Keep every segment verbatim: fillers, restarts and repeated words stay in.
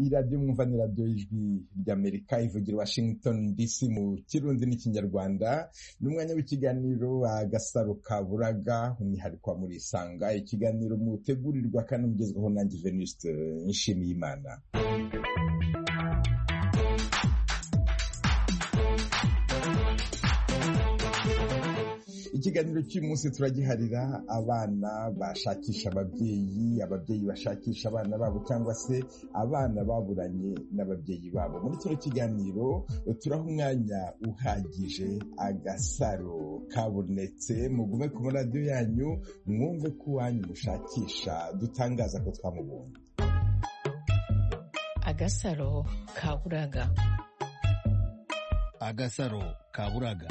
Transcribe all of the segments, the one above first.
radiyo mwumva ni radiyo y'ijwi ry'Amerika ivugira Washington D C mu Kirundi n'Ikinyarwanda n'umwanya w'ikiganiro Agasaro Kaburaga umwihariko wa Murisanga, ikiganiro mutegurirwa kandi mugezweho nanjye Venuste Nshimiyimana. Ikiganiro cy'umunsi turagiharira abana bashakisha ababyeyi, ababyeyi bashakisha abana babo cyangwa se abana baburanye n'ababyeyi babo. Muri kino kiganiro turaha umwanya uhagije Agasaro kabonetse, mugume ku radio yanyu mwumve ko wanyu mushakisha dutangaza ko twamubonye. Agasaro Kaburaga. Agasaro Kaburaga.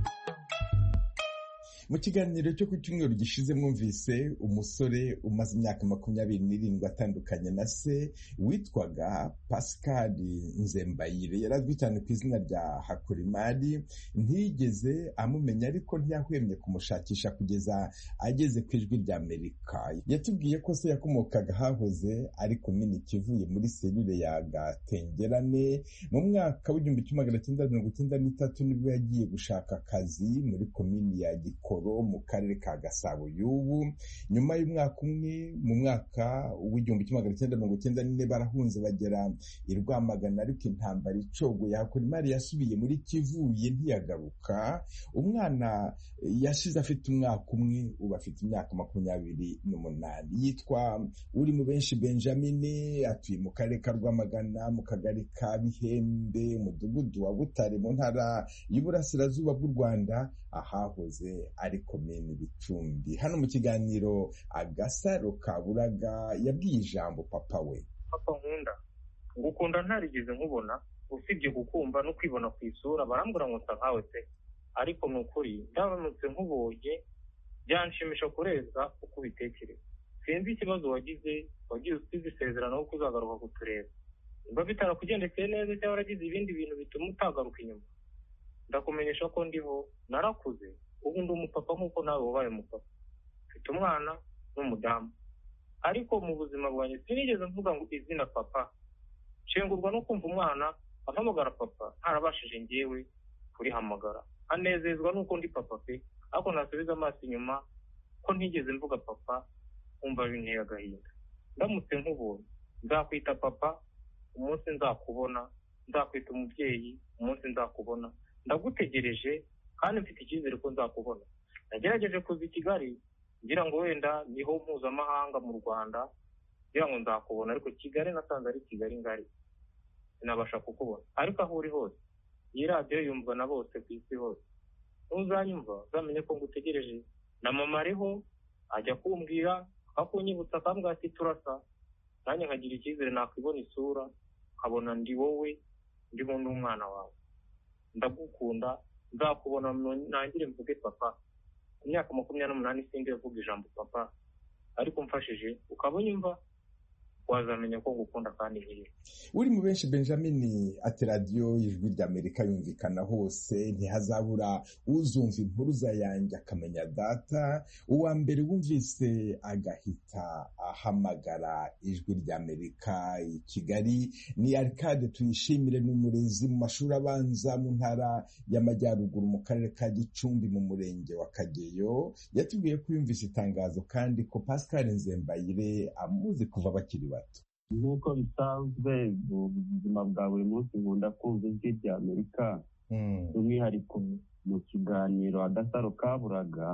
Mu kiganiro cyo ku cyumweru gishize mwumvise umusore umaze imyaka makumyabiri n'irindwi atandukanye na se witwaga Pascal Nzembayire. Yarazwi cyane ku izina rya Hakurimari, ntiyigeze amumenya ariko ntiyahwemye kumushakisha kugeza ageze ku ijwi rya Amerika. Yatubwiye ko se yakomokaga hahoze ari komini Kivuye muri selule ya Gatengerane. Mu mwaka w'igihumbi kimwe magana cyenda mirongo icyenda n'itatu nibwo yagiye gushaka akazi muri komini ya Gikoro mu karere ka Gasabo y'ubu. Nyuma y'umwaka umwe, mu mwaka w'igihumbi kimwe magana cyenda mirongo icyenda n'ine barahunze bagera i Rwamagana, ariko intambara icogoye Hakurimari yasubiye muri Kivuye ntiyagaruka. Umwana yashize afite umwaka umwe, ubu afite imyaka makumyabiri n'umunani. Yitwa uri mu benshi Benjamin, atuye mu karere ka Rwamagana mu kagari ka Bihembe, umudugudu wa Butare mu ntara y'Iburasirazuba bw'u Rwanda, ahahoze ari komini Bicumbi. Hano mu kiganiro Agasaro Kaburaga yabwiye ijambo papa we. Papa nkunda, ngukunda ntarigeze nkubona, usibye kukumva no kwibona ku isura, barambura ngo nsa nkawe pe. Ariko nukuri ndabamutse nkubonye byanshimisha kurenza uko ubitekereza. Sinzi ikibazo wagize, wagize usize isezerano ko uzagaruka kutureba. Niba bitarakugendekeye neza cyangwa waragize ibindi bintu bituma utagaruka inyuma, ndakumenyesha ko ndiho, narakuze, ubu ndi umupapa nk'uko nawe wabaye umupapa. Mfite umwana n'umudamu, ariko mu buzima bwanjye sinigeze mvuga ngo izina papa. Nshengurwa no kumva umwana ahamagara papa ntarabashije ngewe kurihamagara. Anezezwa nuko ndi papa pe, ariko nasubiza amaso inyuma ko ntigeze mvuga papa, umva binteye agahinda. Ndamutse nkubonye nzakwita papa umunsi nzakubona, nzakwita umubyeyi umunsi nzakubona. Ndagutegereje kandi mfite icyizere ko nzakubona. Nagerageje kuza i Kigali ngira ngo wenda niho mpuzamahanga mu Rwanda, ngira ngo nzakubona, ariko Kigali nasanze ari Kigali ngari, sinabasha kukubona. Ariko aho uri hose, iyi radiyo yumvwa na bose ku isi hose. Uzanyumva uzamenye ko ngutegereje. Na mama ariho ajya kumbwira, akunyibutsa akambwira ati turasa, nanjye nkagira icyizere nakwibona isura, nkabona ndi wowe, ndimo n'umwana wawe. Ndagukunda, nzakubona nangire mvuge papa. Ku myaka makumyabiri n'umunani sindi yavuga ijambo papa, ariko mfashije ukabonyumva wazamenya ko ngukunda kandi nkiri. Uri mu benshi Benjamin ati radiyo y'ijwi ry'Amerika yumvikana hose, ntihazabura uzumva impuruza yanjye akamenya data. Uwa mbere wumvise agahita ahamagara ijwi ry'Amerika i Kigali ni Arcade Tuyishimire, n'umurezi mu mashuri abanza mu ntara y'Amajyaruguru mu karere ka Gicumbi mu murenge wa Kageyo. Yatubwiye ko yumvise itangazo kandi ko Pascal Nzembayire amuzi kuva bakiri bato. Nk'uko bisanzwe mu buzima bwa buri munsi nkunda kumva ijwi ry'Amerika, by'umwihariko mu kiganiro Agasaro Kaburaga.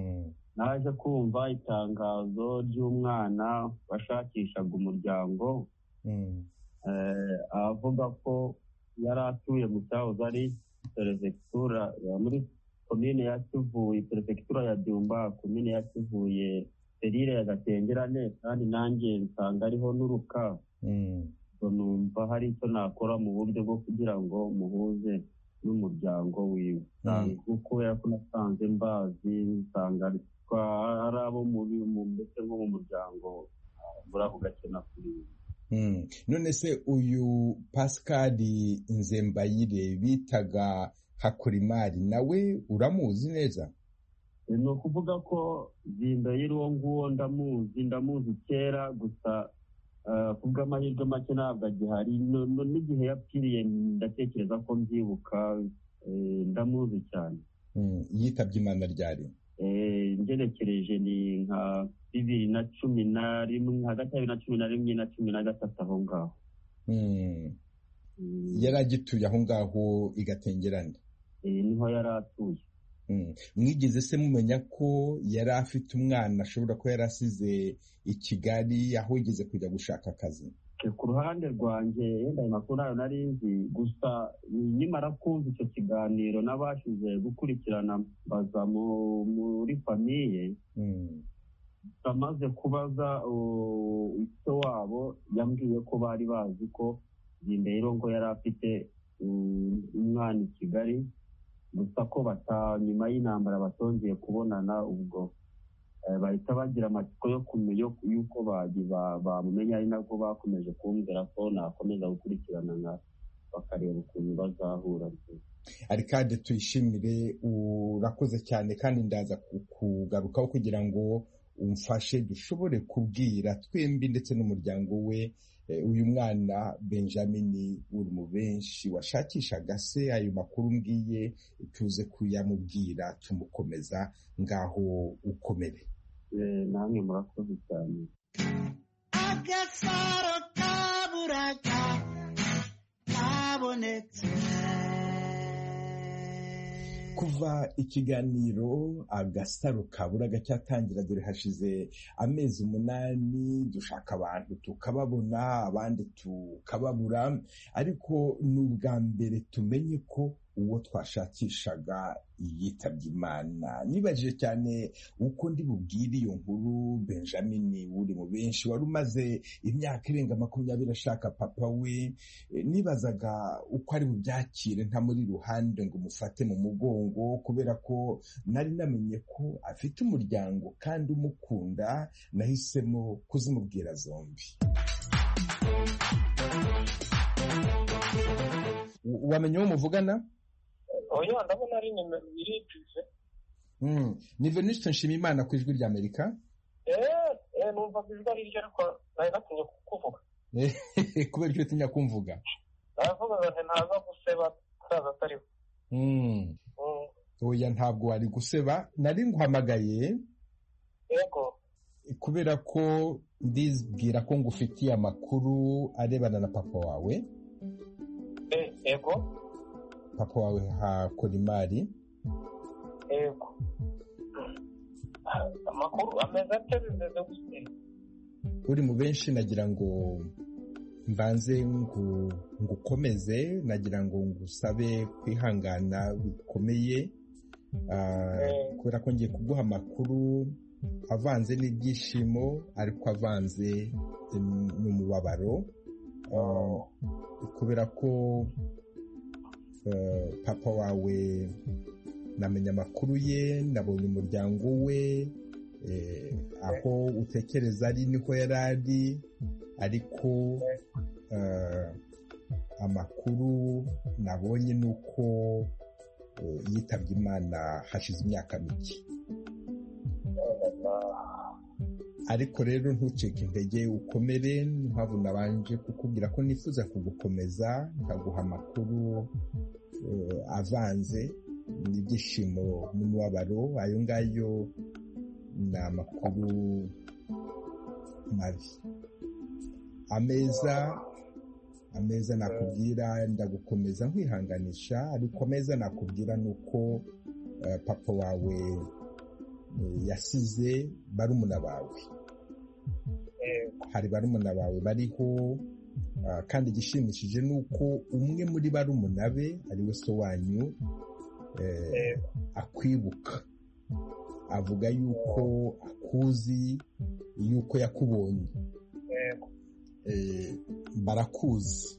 Naje kumva itangazo ry'umwana washakishaga umuryango, avuga ko yari atuye mu cyahoze ari perefegitura muri komine ya Kivuye, perefegitura ya Byumba, komine ya Kivuye, serire ya Gatengerane, kandi nanjye nsanga ariho n'uruka. Numva hari icyo nakora mu buryo bwo kugira ngo muhuze n'umuryango wiwe, kubera ko nasanze mbazi, nsanga ari abo muri ndetse nko mu muryango muri ako gace nakuriye. None se uyu Pascal Nzembayire bitaga Hakurimari nawe uramuzi neza? Ni ukuvuga ko Nzembayire uwo nguwo ndamuzi, ndamuzi kera, gusa ku bw'amahirwe make ntabwo agihari n'igihe yapfiriye ndatekereza ko mbyibuka ndamuzi cyane. yitabye Imana ryari? ngerekereje ni nka bibiri na cumi na rimwe hagati ya bibiri na cumi na rimwe na cumi na gatatu aho ngaho. yari agituye aho ngaho i Gatengerane? niho yari atuye. mwigeze se mumenya ko yari afite umwana ashobora kuba yari asize i Kigali aho yigeze kujya gushaka akazi? ku ruhande rwanjye yenda ayo makuru nayo nari nzi, gusa nimara kumva icyo kiganiro nabashije gukurikirana baza muri famiye, amaze kubaza icyo wabo yambwiye ko bari bazi ko Ndahiro ngo yari afite umwana i Kigali, gusa ko bata nyuma y'intambara batongeye kubonana, ubwo bahita bagira amatsiko yo kumenya yuko bamumenya, ari nabwo bakomeje kumbwira ko nakomeza gukurikirana na bakareba ukuntu bazahura. Arikade tuyishimire, urakoze cyane kandi ndaza kugarukaho kugira ngo umfashe dushobore kubwira twembi ndetse n'umuryango we uyu mwana Benjamin uri mu benshi washakishaga se. Ayo makuru mbwiye tuze kuyamubwira tumukomeza, ngaho ukomere. namwe murakoze cyane. Agasaro kaburaga kabonetse. Kuva ikiganiro Agasaro kaburaga cyatangira, dore hashize amezi umunani dushaka abantu tukababona, abandi tukababura, ariko n'ubwa mbere tumenye ko uwo twashakishaga yitabye Imana. Nibajije cyane uko ndi bubwire iyo nkuru Benjamin uri mu benshi wari umaze imyaka irenga makumyabiri ashaka papa we. Nibazaga uko ari bubyakire nta muri ruhande ngo umufate mu mugongo, kubera ko nari namenye ko afite umuryango kandi umukunda. Nahisemo kuzimubwira zombi. Wamenye uwo muvugana? oya ndabona ari nimero birigize. Mm. Ni Venuste Nshimiyimana ku ijwi ry'Amerika? Eh, eh numva ijwi ari ryo, ariko nari natinye kuvuga. Eh, kubera icyo tinya kumvuga. Ndavuga ngo ntaza guseba saza atariho. Mm. Oya ntabwo wari guseba, nari nguhamagaye. Yego. Kubera ko ndizbwira ko ngufitiye amakuru arebana na papa wawe. Eh, yego. Papa wawe hakora imari. Yego. Amakuru ameze ate bimeze gute? Uri mu benshi nagira ngo mbanze ngo ngukomeze, nagira ngo ngusabe kwihangana bikomeye, kubera ko ngiye kuguha amakuru avanze n'ibyishimo ariko avanze n'umubabaro, kubera ko Uh, papa wawe namenye amakuru ye, nabonye umuryango we, eh, aho utekereza ari niko yari ari, ariko uh, amakuru nabonye nuko uh, yitabye Imana hashize imyaka mike. Ariko rero ntucike intege, ukomere. Mpamvu nabanje kukubwira ko nifuza kugukomeza, nkaguha amakuru uh, avanze n'ibyishimo n'umubabaro. Ayo ngayo ni amakuru mabi. Ameza ameza nakubwira ndagukomeza nkwihanganisha, ariko ameza nakubwira nuko uh, papa wawe uh, yasize barumuna bawe. Hari barumuna bawe bariho, uh, kandi igishimishije nuko umwe muri barumuna be ari we so wanyu eh, akwibuka, avuga yuko akuzi, yuko yakubonye. eh, barakuzi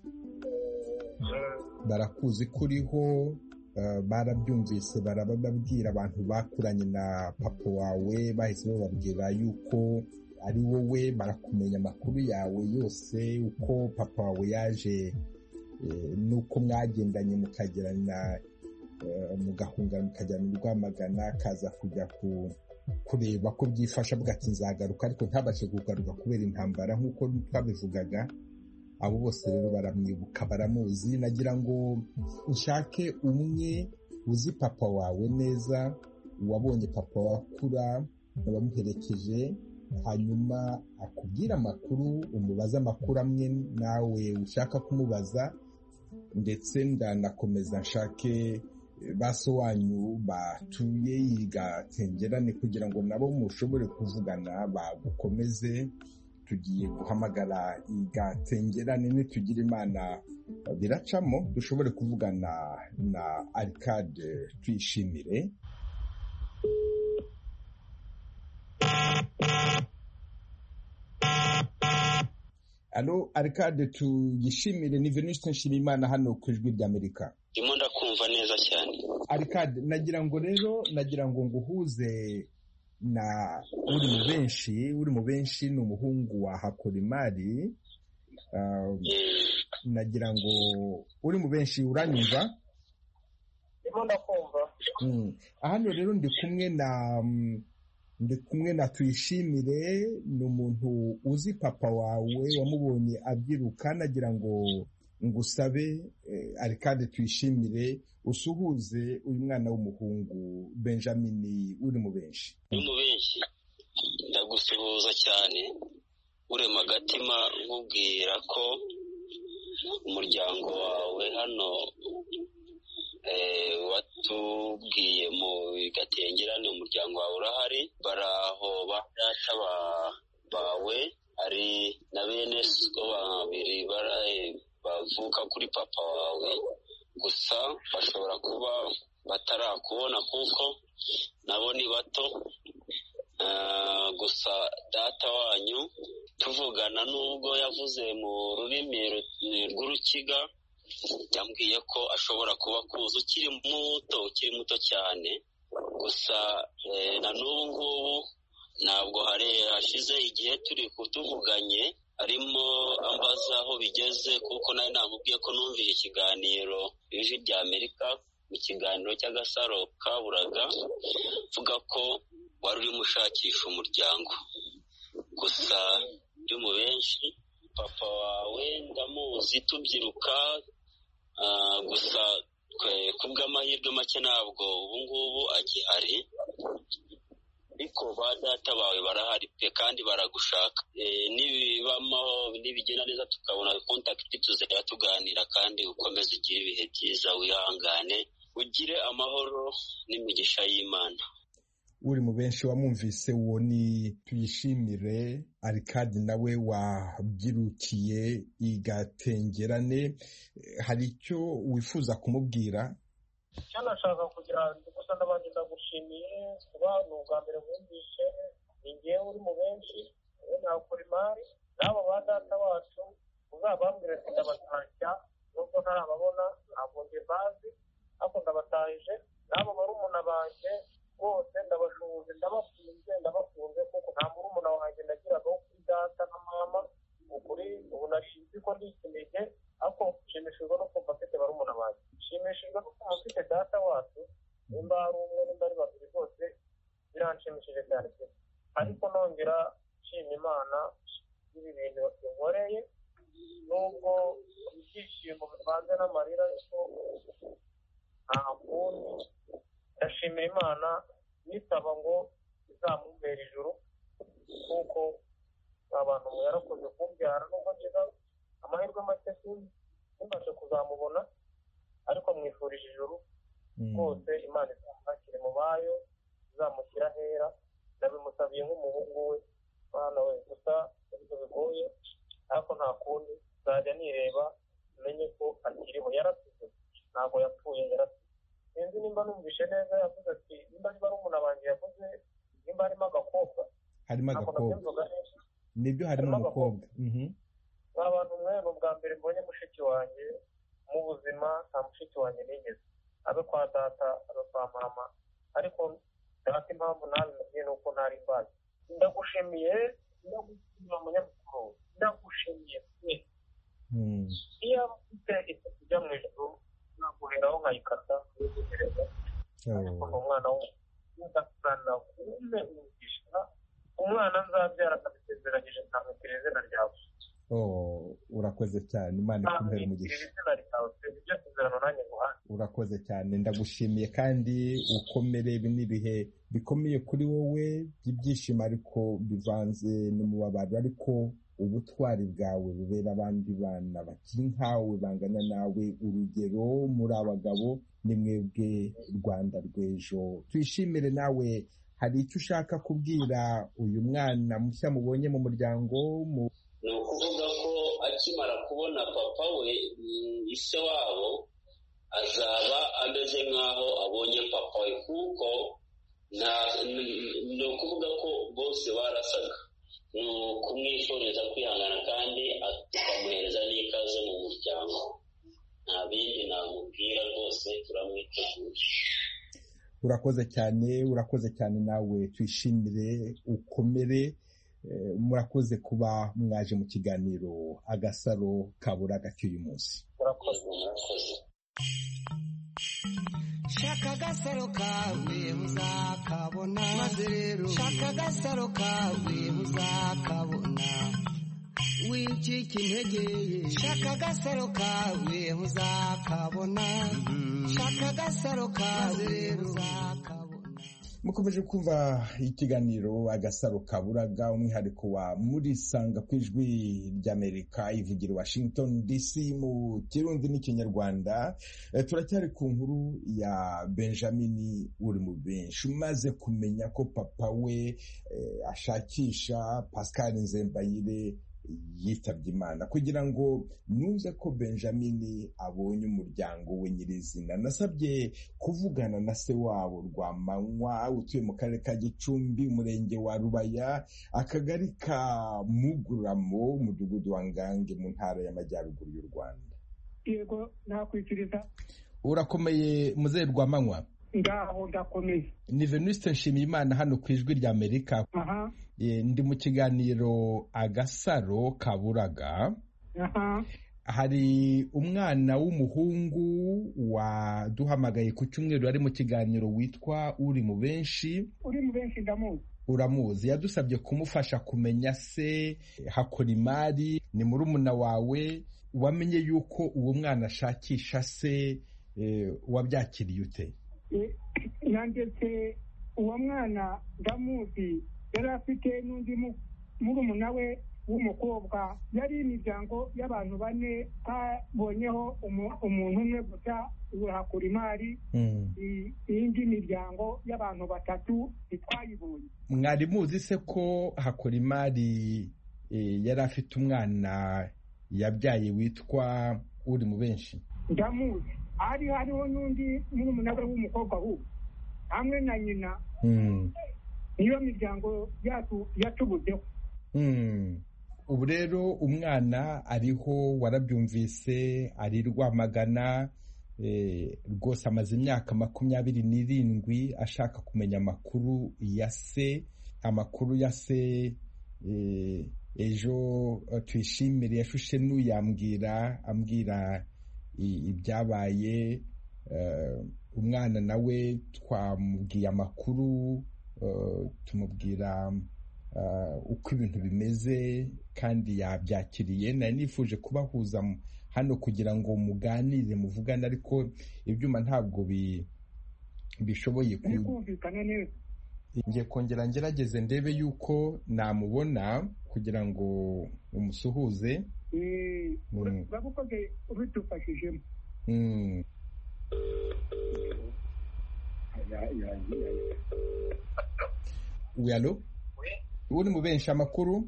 barakuzi kuriho, uh, barabyumvise, barababwira abantu bakuranye na papa wawe, bahise bababwira yuko ari wowe, barakumenya amakuru yawe yose, uko papa wawe yaje, e, nuko mwagendanye mukagerana, e, mugahungana mukajyana i Rwamagana, kaza kujya ku kureba ko byifasha avuga ati nzagaruka, ariko ntabashe kugaruka kubera intambara nk'uko twabivugaga. Abo bose rero baramwibuka, baramuzi. Nagira ngo ushake umwe uzi papa wawe neza, wabonye papa wakura, wamuherekeje, hanyuma akubwira amakuru, umubaza amakuru amwe nawe ushaka kumubaza, ndetse ndanakomeza nshake baso wanyu batuye i Gatengerane kugira ngo nabo mushobore kuvugana bagukomeze. Tugiye guhamagara i Gatengerane, nitugira Imana biracamo dushobore kuvugana na Arcade Tuyishimire. Alo Arcade Tuyishimire, ni Venuste Nshimiyimana hano ku Ijwi ry'Amerika. Ndimo ndakumva neza cyane. Arcade, nagira ngo rero nagira ngo nguhuze na uri mu benshi uri mu benshi ni umuhungu wa Hakorimari. Uh, nagira ngo uri mu benshi uranyumva? Ndimo ndakumva. Mm. Hano rero ndi kumwe na ndi kumwe na Tuyishimire, ni umuntu uzi papa wawe, wamubonye abyiruka. Nagira ngo ngusabe eh, Arcade Tuyishimire usuhuze uyu mwana w'umuhungu Benjamin uri mu benshi. Uri mu benshi ndagusuhuza cyane, urema agatima nkubwira ko umuryango wawe hano eh, watubwiye mu Gatengerane, umuryango wawe urahari, baraho badata bawe ari na bene so babiri baraye bavuka kuri papa wawe, gusa bashobora kuba batarakubona kuko nabo ni bato. Uh, gusa data wanyu tuvugana, nubwo yavuze mu rurimi rw'Urukiga, yambwiye ko ashobora kuba kuza ukiri muto ukiri muto cyane. Gusa eh, na n'ubu ngubu ntabwo hari hashize igihe turi kutuvuganye, arimo ambaza aho bigeze, kuko nawe namubwiye ko numvise ikiganiro Ijwi ry'Amerika mu kiganiro cy'Agasaro Kaburaga vuga ko wari uri mushakisha umuryango. Gusa ndi mu benshi, papa wawe ndamuzi tubyiruka, uh, gusa kubw'amahirwe make ntabwo ubu ngubu agihari, ariko ba data bawe barahari pe kandi baragushaka. E, nibibamaho nibigenda neza tukabona contact tuzajya tuganira, kandi ukomeze ugire ibihe byiza, wihangane, ugire amahoro n'imigisha y'Imana. Uri mu benshi wamumvise, uwo ni Tuyishimire Arcade, nawe wabyirukiye i Gatengerane. Hari icyo wifuza kumubwira? Cyanashaka kugira gusa n'abandi ndagushimiye kuba ni ubwa mbere mwumvishe, ni njyewe uri mu benshi, nta Hakorimari n'abo ba data wacu, uzabambwira ati ndabatashya nubwo ntarababona, ntabwo nge bazi, ariko ndabatahije. n'abo barumuna banjye bose ndabashuhuje, ndabafunze ndabafunze kuko nta murumuna wanjye nagiraga wo kuri data na mama, ukuri ubu nashinze ko ndi ikinege, ariko nshimishijwe no kumva mfite barumuna banjye, nshimishijwe no kumva mfite data wacu, nimba ari umwe nimba ari babiri bose biranshimishije cyane pe. Ariko nongera nshima Imana ibi bintu inkoreye, nubwo ibyishimo bivanze n'amarira, ariko nta kundi ndashimira Imana nisaba ngo izamubera ijuru, kuko abantu mu yarakoze kumbyara, nubwo ngize amahirwe make simbashe kuzamubona, ariko mwifurije ijuru rwose. Imana izamwakire mu bayo, izamushyira ahera, ndabimusabiye nk'umuhungu we. Mwana we gusa ibyo bigoye, ariko nta kundi nzajya nireba menye ko akiriho, yarasize ntabwo yapfuye, yarasize. Sinzi nimba numvishe neza, yavuze ati nimba ari barumuna banjye, yavuze nimba harimo agakobwa. Harimo agakobwa, nibyo harimo umukobwa. Nk'abantu mwe ni ubwa mbere mbonye mushiki wanjye mu buzima, nta mushiki wanjye nigeze, abe kwa data abe kwa mama, ariko data impamvu nabimenye ni uko ntari mbazi. Ndagushimiye, ndagushimiye umunyamakuru, ndagushimiye pe. Iyo mfite isuku ijya mu ijuru naguheraho nkayikata kuyigereza, ariko ni umwana ndasana kumve umugisha umwana nzabyara akabisezeranyije nkamutira izina ryawe. Oh, urakoze cyane, Imana ikumpere umugisha. Urakoze cyane, ndagushimiye kandi ukomere. Ibi ni ibihe bikomeye kuri wowe by'ibyishimo ariko bivanze n'umubabaro, ariko ubutwari bwawe bubera abandi bana bakiri nkawe bangana nawe urugero. Muri abagabo ni mwebwe Rwanda rw'ejo. Twishimire. Nawe hari icyo ushaka kubwira uyu mwana mushya mubonye mu muryango? Ni ukuvuga ko akimara kubona papa we, ise wabo azaba ameze nk'aho abonye papa we, kuko ni ukuvuga ko bose barasaga. Ni ukumwifuriza kwihangana kandi tukamuhereza n'ikaze mu muryango. Nta bindi namubwira, rwose turamwiteguye. Urakoze cyane, urakoze cyane nawe. Twishimire, ukomere. Murakoze kuba mwaje mu kiganiro Agasaro Kaburaga cy'uyu munsi. Murakoze, murakoze. Shaka agasaro kawe muzakabona, maze rero shaka agasaro kawe muzakabona, wicika intege. Shaka agasaro kawe muzakabona, shaka agasaro kawe rero muzakabona. Mukomeje kumva ikiganiro Agasaro Kaburaga, umwihariko wa Murisanga ku ijwi ry'Amerika ivugira Washington D C mu Kirundi n'Ikinyarwanda. E, turacyari ku nkuru ya Benjamin uri mu benshi umaze kumenya ko papa we e, ashakisha Pascal Nzembayire yitabye Imana. Kugira ngo nuze ko Benjamin abonye umuryango we nyirizina, nasabye kuvugana na se wabo Rwamanywa utuye mu karere ka Gicumbi, umurenge wa Rubaya, akagari ka Muguramo, umudugudu wa Ngange, mu ntara y'Amajyaruguru y'u Rwanda. Yego, nakwikiriza. Urakomeye muzehe Rwamanywa? Ngaho ndakomeye. Ni Venuste Nshimiyimana hano ku ijwi ry'Amerika. Aha. E, ndi mu kiganiro Agasaro Kaburaga. Aha. Hari umwana w'umuhungu waduhamagaye ku cyumweru ari mu kiganiro witwa Uri mu benshi. Uri mu benshi ndamuzi. Uramuzi. Yadusabye kumufasha kumenya se Hakorimari, ni murumuna wawe. Wamenye yuko uwo mwana ashakisha se, e, wabyakiriye ute? Nandetse uwo mwana ndamuzi, yari afite n'undi murumuna we w'umukobwa. Yari imiryango y'abantu bane, habonyeho umuntu umwe gusa Hakorimari. Iyindi miryango y'abantu batatu ntitwayibonye. Mwari muzi se ko Hakorimari yari afite umwana yabyaye witwa Uri mu benshi? Ndamuzi. Hari hariho n'undi murumuna we w'umukobwa ahubwo hamwe na nyina. Niyo miryango yatubuzeho. Ubu rero umwana ariho, warabyumvise, ari Rwamagana. Rwose amaze imyaka makumyabiri n'irindwi ashaka kumenya amakuru ya se. Amakuru ya se ejo Tuyishimire yashushe n'uyambwira ambwira ibyabaye. Umwana nawe twamubwiye amakuru, tumubwira uko ibintu bimeze kandi yabyakiriye. Nari nifuje kubahuza hano kugira ngo muganire muvugane, ariko ibyuma ntabwo bishoboye kumvikana neza. Ngiye kongera ngerageze ndebe yuko namubona kugira ngo umusuhuze. Urabukoze ubidufashijemo. Uyalo? Uri mu benshi amakuru?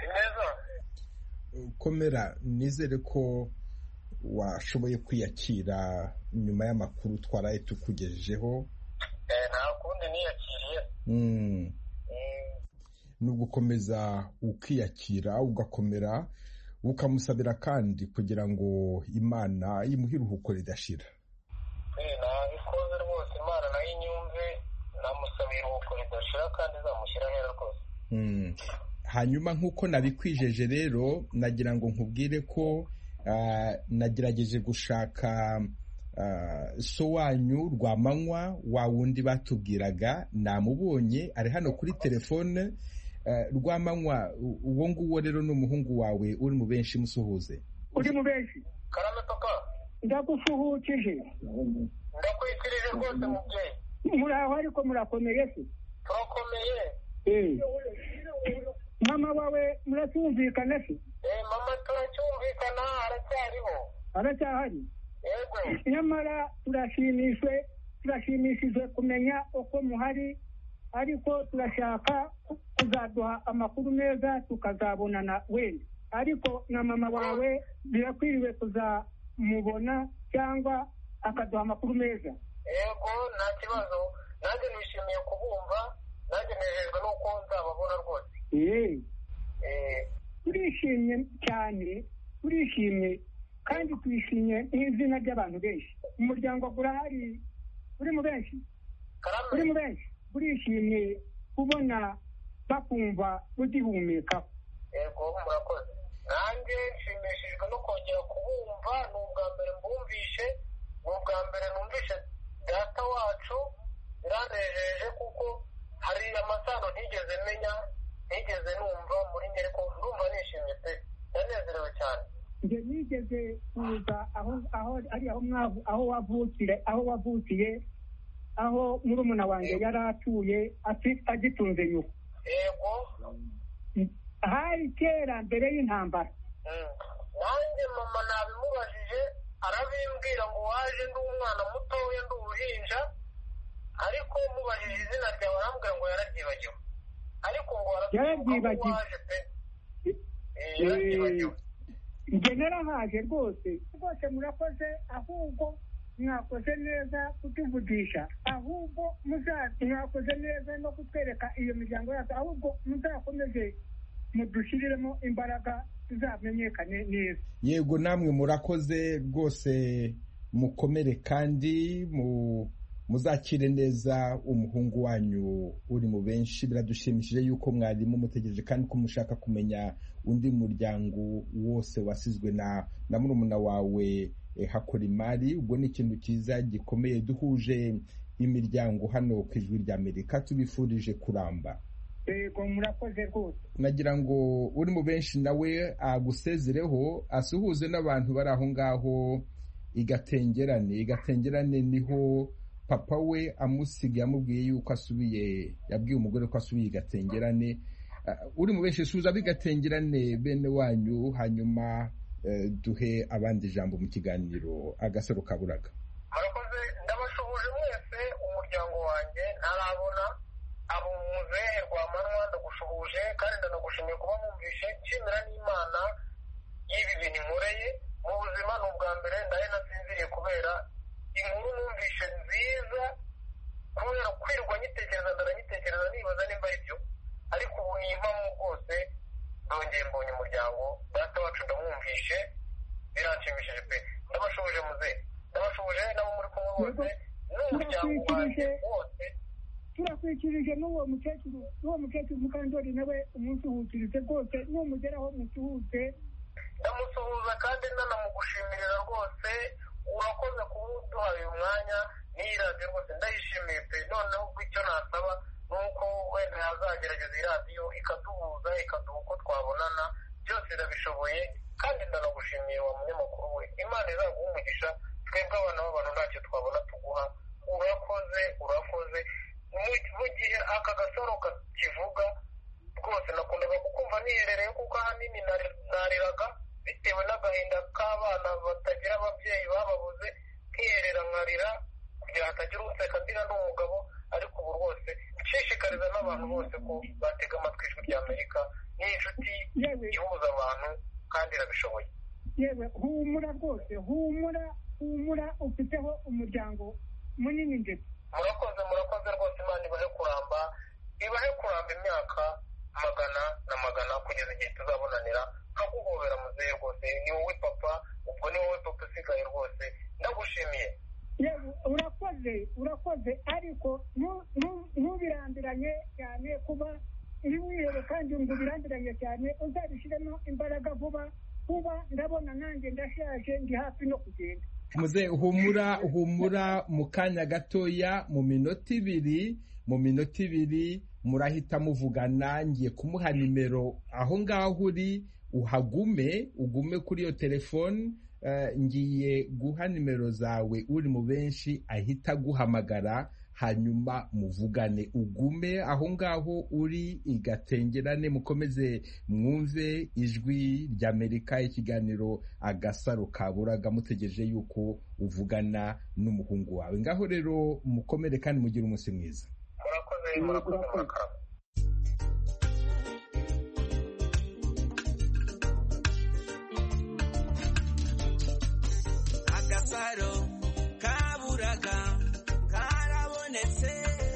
Komera, nizere ko washoboye kwiyakira nyuma y'amakuru twaraye tukugejejeho. Nta kundi niyakiriye. Ni ugukomeza ukiyakira, ugakomera, ukamusabira kandi kugira ngo Imana imuhe iruhuko ridashira. Nabikoze rwose, Imana nayo inyumve, namusabira iruhuko ridashira kandi izamushyira hera rwose. Hanyuma nk'uko nabikwijeje rero, nagira ngo nkubwire ko nagerageje gushaka so wanyu Rwamanywa wa wundi batubwiraga namubonye ari hano kuri telefone. Rwamanywa uwo nguwo rero n'umuhungu wawe uri mu benshi musuhuze. Uri mu benshi karame papa ndagusuhukije ndakwikirije rwose mubyeyi. Muraho ariko murakomeye se? Turakomeye. Eh mama wawe muratumvikana se? Eh mama turacyumvikana aracyariho. Aracyahari? Yego. Nyamara turashimishwe turashimishijwe kumenya uko muhari, ariko turashaka kuzaduha amakuru meza tukazabonana wenda. Ariko na mama wawe birakwiriwe kuzamubona cyangwa akaduha amakuru meza. Yego nta kibazo, nanjye nishimiye kubumva, nanjye nejejwe nuko nzababona rwose. Eh eh turishimye cyane, turishimye kandi twishimye n'izina ry'abantu benshi. Umuryango urahari uri mu benshi uri mu benshi urishimye kubona bakumva ugihumeka. Yego murakoze. Nanjye nshimishijwe no kongera kubumva, ni ubwa mbere mbumvishe, ni ubwa mbere numvishe data wacu. Biranejeje kuko hari amasano ntigeze menya, ntigeze numva muri njye, ariko ndumva nishimye pe, ndanezerewe cyane. Njye nigeze kuza aho aho ari aho mwavu aho wavukire aho wavukiye aho murumuna wanjye yari atuye agitunze nyuko. Yego. Hari kera mbere y'intambara. Nanjye mama nabimubajije arabimbwira ngo waje ndi umwana mutoya ndi uruhinja, ariko mubajije izina ryawe arambwira ngo yarabyibagiwe, ariko ngo yarabyibagiwe waje pe. Yarabyibagiwe. Njye narahaje rwose rwose murakoze, ahubwo mwakoze neza kutuvugisha, ahubwo muzaza mwakoze neza no kutwereka iyo miryango yacu, ahubwo muzakomeze mudushiriremo imbaraga tuzamenyekane neza. Yego namwe murakoze rwose, mukomere kandi mu muzakire neza umuhungu wanyu uri mu benshi. Biradushimishije yuko mwarimu mutegereje kandi ko mushaka kumenya undi muryango wose wasizwe na na murumuna wawe eh, Hakorimari. Ubwo ni ikintu cyiza gikomeye, duhuje imiryango hano ku Ijwi ry'Amerika, tubifurije kuramba. Yego murakoze rwose. Nagira ngo uri mu benshi nawe agusezereho, asuhuze n'abantu bari aho ngaho Igatengerane. Igatengerane niho papa we amusigaye amubwiye yuko asubiye, yabwiye umugore ko asubiye Igatengerane. Uh, uri mu benshi suza Bigatengerane bene wanyu, hanyuma uh, duhe abandi ijambo mu kiganiro Agasaro Kaburaga. Murakoze, ndabashuhuje mwese umuryango wanjye ntarabona, abo muzehe Rwamanywa ndagushuhuje kandi ndanagushimiye kuba mwumvishe. Nshimira n'Imana y'ibi bintu nkoreye mu buzima, ni ubwa mbere ndaye nasinziriye kubera inkuru numvishe nziza, kubera kwirwa nyitekereza ndananyitekereza nibaza nimba ari byo, ariko ubu ni impamo rwose, ndongeye mbonye umuryango data wacu ndamwumvishe, biranshimishije pe. Ndabashuhuje muzehe, ndabashuhuje nabo muri kumwe bose n'umuryango wanjye wose. Turakwikirije n'uwo mukecuru n'uwo mukecuru Mukandori nawe umunsuhukirize rwose, numugeraho musuhuze. Ndamusuhuza kandi nanamugushimira rwose, urakoze kuba uduhaye uyu mwanya n'iyi radiyo rwose ndayishimiye pe. Noneho ubwo icyo nasaba ni uko wenda yazagerageza iyi radiyo ikaduhuza, ikaduha uko twabonana, byose irabishoboye. Kandi ndanagushimiye wa munyamakuru we, Imana izaguha umugisha, twebwe abana b'abantu ntacyo twabona tuguha. Urakoze urakoze. Mu gihe aka gasaro kivuga rwose nakundaga kukumva niherereye, kuko ahanini nariraga bitewe n'agahinda k'abana batagira ababyeyi bababuze, nkiherera nkarira kugira hatagira useka ndira n'umugabo. Ariko ubu rwose nshishikariza n'abantu bose ko batega amatwi Ijwi ry'Amerika, ni inshuti ihuza abantu kandi irabishoboye. Yewe humura rwose, humura humura, ufiteho umuryango munini ndetse. Murakoze murakoze rwose, Imana ibahe kuramba, ibahe kuramba imyaka magana na magana kugeza igihe tuzabonanira. Nkaguhobera muzehe rwose, ni wowe papa, ubwo ni wowe papa usigaye rwose, ndagushimiye. Yewe urakoze urakoze, ariko ntubirambiranye cyane, kuba uri wihere kandi ngo ubirambiranye cyane, uzabishyiremo imbaraga vuba kuba ndabona nanjye ndashaje ndi hafi no kugenda. muze humura humura mu kanya gatoya mu minota ibiri mu minota ibiri murahita muvugana, ngiye kumuha nimero aho ngaho uri, uhagume ugume kuri iyo telefone. Uh, ngiye guha nimero zawe uri mu benshi ahita guhamagara, hanyuma muvugane, ugume aho ngaho uri igatengerane, mukomeze mwumve ijwi ry'Amerika, ikiganiro Agasaro Kaburaga, mutegereje yuko uvugana n'umuhungu wawe. Ngaho rero mukomere kandi mugire umunsi mwiza. murakoze murakoze murakoze. Agasaro Kaburaga karabonetse.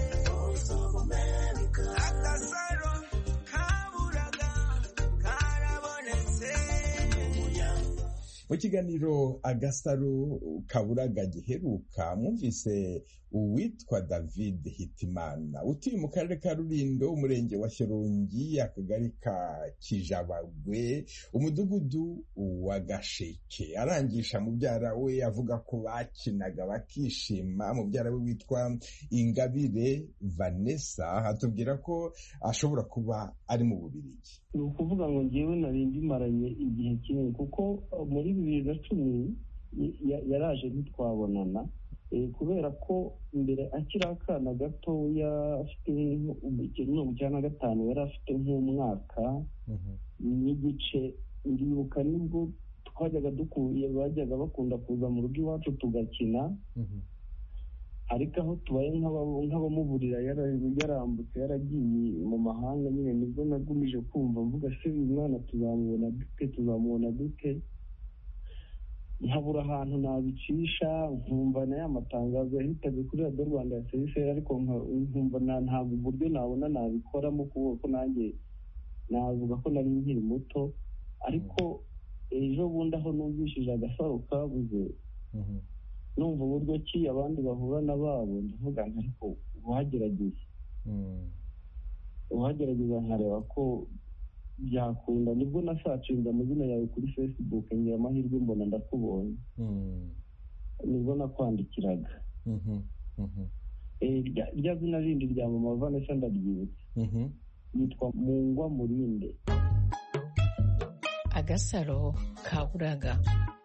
Agasaro Kaburaga karabonetse. Mu kiganiro Agasaro Kaburaga giheruka mwumvise uwitwa David Hitimana utuye mu karere ka Rulindo, umurenge wa Shyorongi, akagari ka Kijabagwe, umudugudu wa Gasheke. Arangisha mubyara we avuga ko bakinaga bakishima. Mubyara we witwa Ingabire Vanessa atubwira ko ashobora kuba ari mu Bubiligi. Ni ukuvuga ngo ngewe nari ndimaranye igihe kinini, kuko muri bibiri na cumi yaraje ntitwabonana, kubera ko mbere akiri akana gatoya afite mirongo icyenda na gatanu yari afite nk'umwaka n'igice. Ndibuka nibwo twajyaga dukuye, bajyaga bakunda kuza mu rugo iwacu tugakina, ariko aho tubaye nk'abamuburira yarambutse yaragiye mu mahanga, nyine nibwo nagumije kumva mvuga se uyu mwana tuzamubona dute tuzamubona dute nkabura ahantu nabicisha, nkumva na ya matangazo yahitaga kuri radiyo Rwanda ya serivisi, ariko nkumva ntabwo uburyo nabona nabikoramo, kuko nanjye navuga ko nari nkiri muto. Ariko ejo bundi aho numvishije Agasaro Kabuze, numva uburyo ki abandi bahura n'ababo, ndavuga nti ariko uhagerageza uhagerageza nkareba ko byakunda. Nibwo nasacinze amazina yawe kuri Facebook, ngira amahirwe mbona ndakubonye, nibwo nakwandikiraga. Rya zina rindi rya mama Vanessa ndaryibutse, yitwa Mungwa Murinde. Agasaro Kaburaga.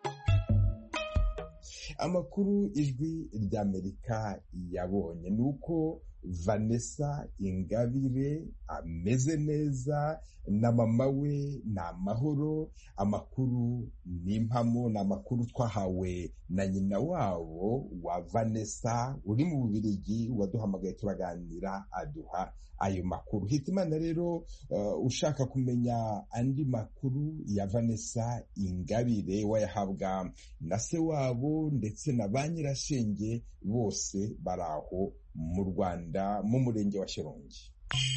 Amakuru ijwi ry'Amerika yabonye nuko Vanessa Ingabire ameze neza na mama we ni amahoro. Amakuru ni impamo, ni amakuru twahawe na nyina wabo wa Vanessa uri mu Bubiligi, waduhamagaye turaganira aduha ayo makuru. Hitimana rero uh, ushaka kumenya andi makuru ya Vanessa Ingabire wayahabwa na se wabo ndetse na ba nyirasenge, bose baraho mu Rwanda mu murenge wa Shyorongi.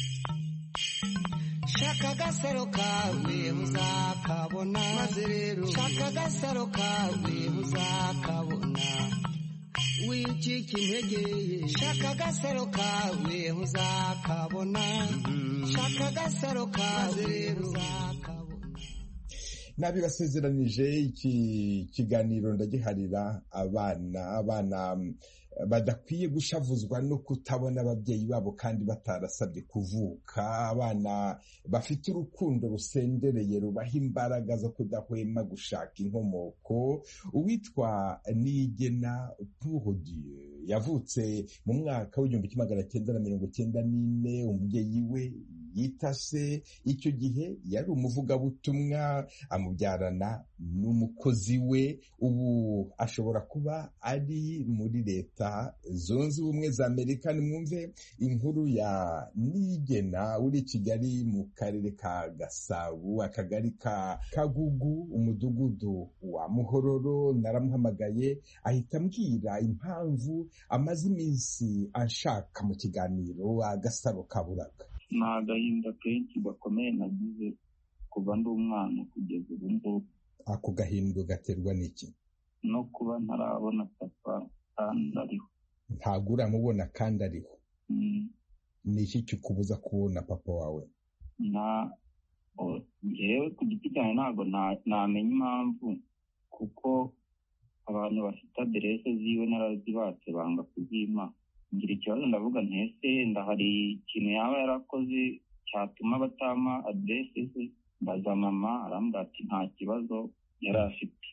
Shaka Agasaro kawe muzakabona, maze rero shaka Agasaro kawe muzakabona, wicika intege. Shaka Agasaro kawe muzakabona, shaka Agasaro kawe muzakabona. Nabibasezeranije iki kiganiro ndagiharira abana abana badakwiye gushavuzwa no kutabona ababyeyi babo kandi batarasabye kuvuka, abana bafite urukundo rusendereye rubaha imbaraga zo kudahwema gushaka inkomoko. Uwitwa Niyigena Pour Dieu yavutse mu mwaka w'igihumbi kimwe magana cyenda na mirongo cyenda n'ine. Umubyeyi we yitase icyo gihe yari umuvugabutumwa, amubyarana n'umukozi we. Ubu ashobora kuba ari muri Leta Zunze Ubumwe za Amerika. Nimwumve inkuru ya Niyigena uri i Kigali mu karere ka Gasabo, akagari ka Kagugu, umudugudu wa Muhororo. Naramuhamagaye ahita ambwira impamvu amaze iminsi ashaka mu kiganiro Agasaro Kaburaga. Ni agahinda kenshi gakomeye nagize kuva ndi umwana kugeza ubu ngubu. Ako gahinda gaterwa n'iki? No kuba ntarabona papa kandi ariho. Ntabwo uramubona kandi ariho? Mm. Ni iki kikubuza kubona papa wawe? Na njyewe ku giti cyanjye ntabwo namenya impamvu, kuko abantu bafite aderese ziwe narazibatse banga kuzimpa. Ngira ikibazo ndavuga ntese wenda hari ikintu yaba yarakoze cyatuma batama aderese ze. Mbaza mama arambwira ati nta kibazo yari afite.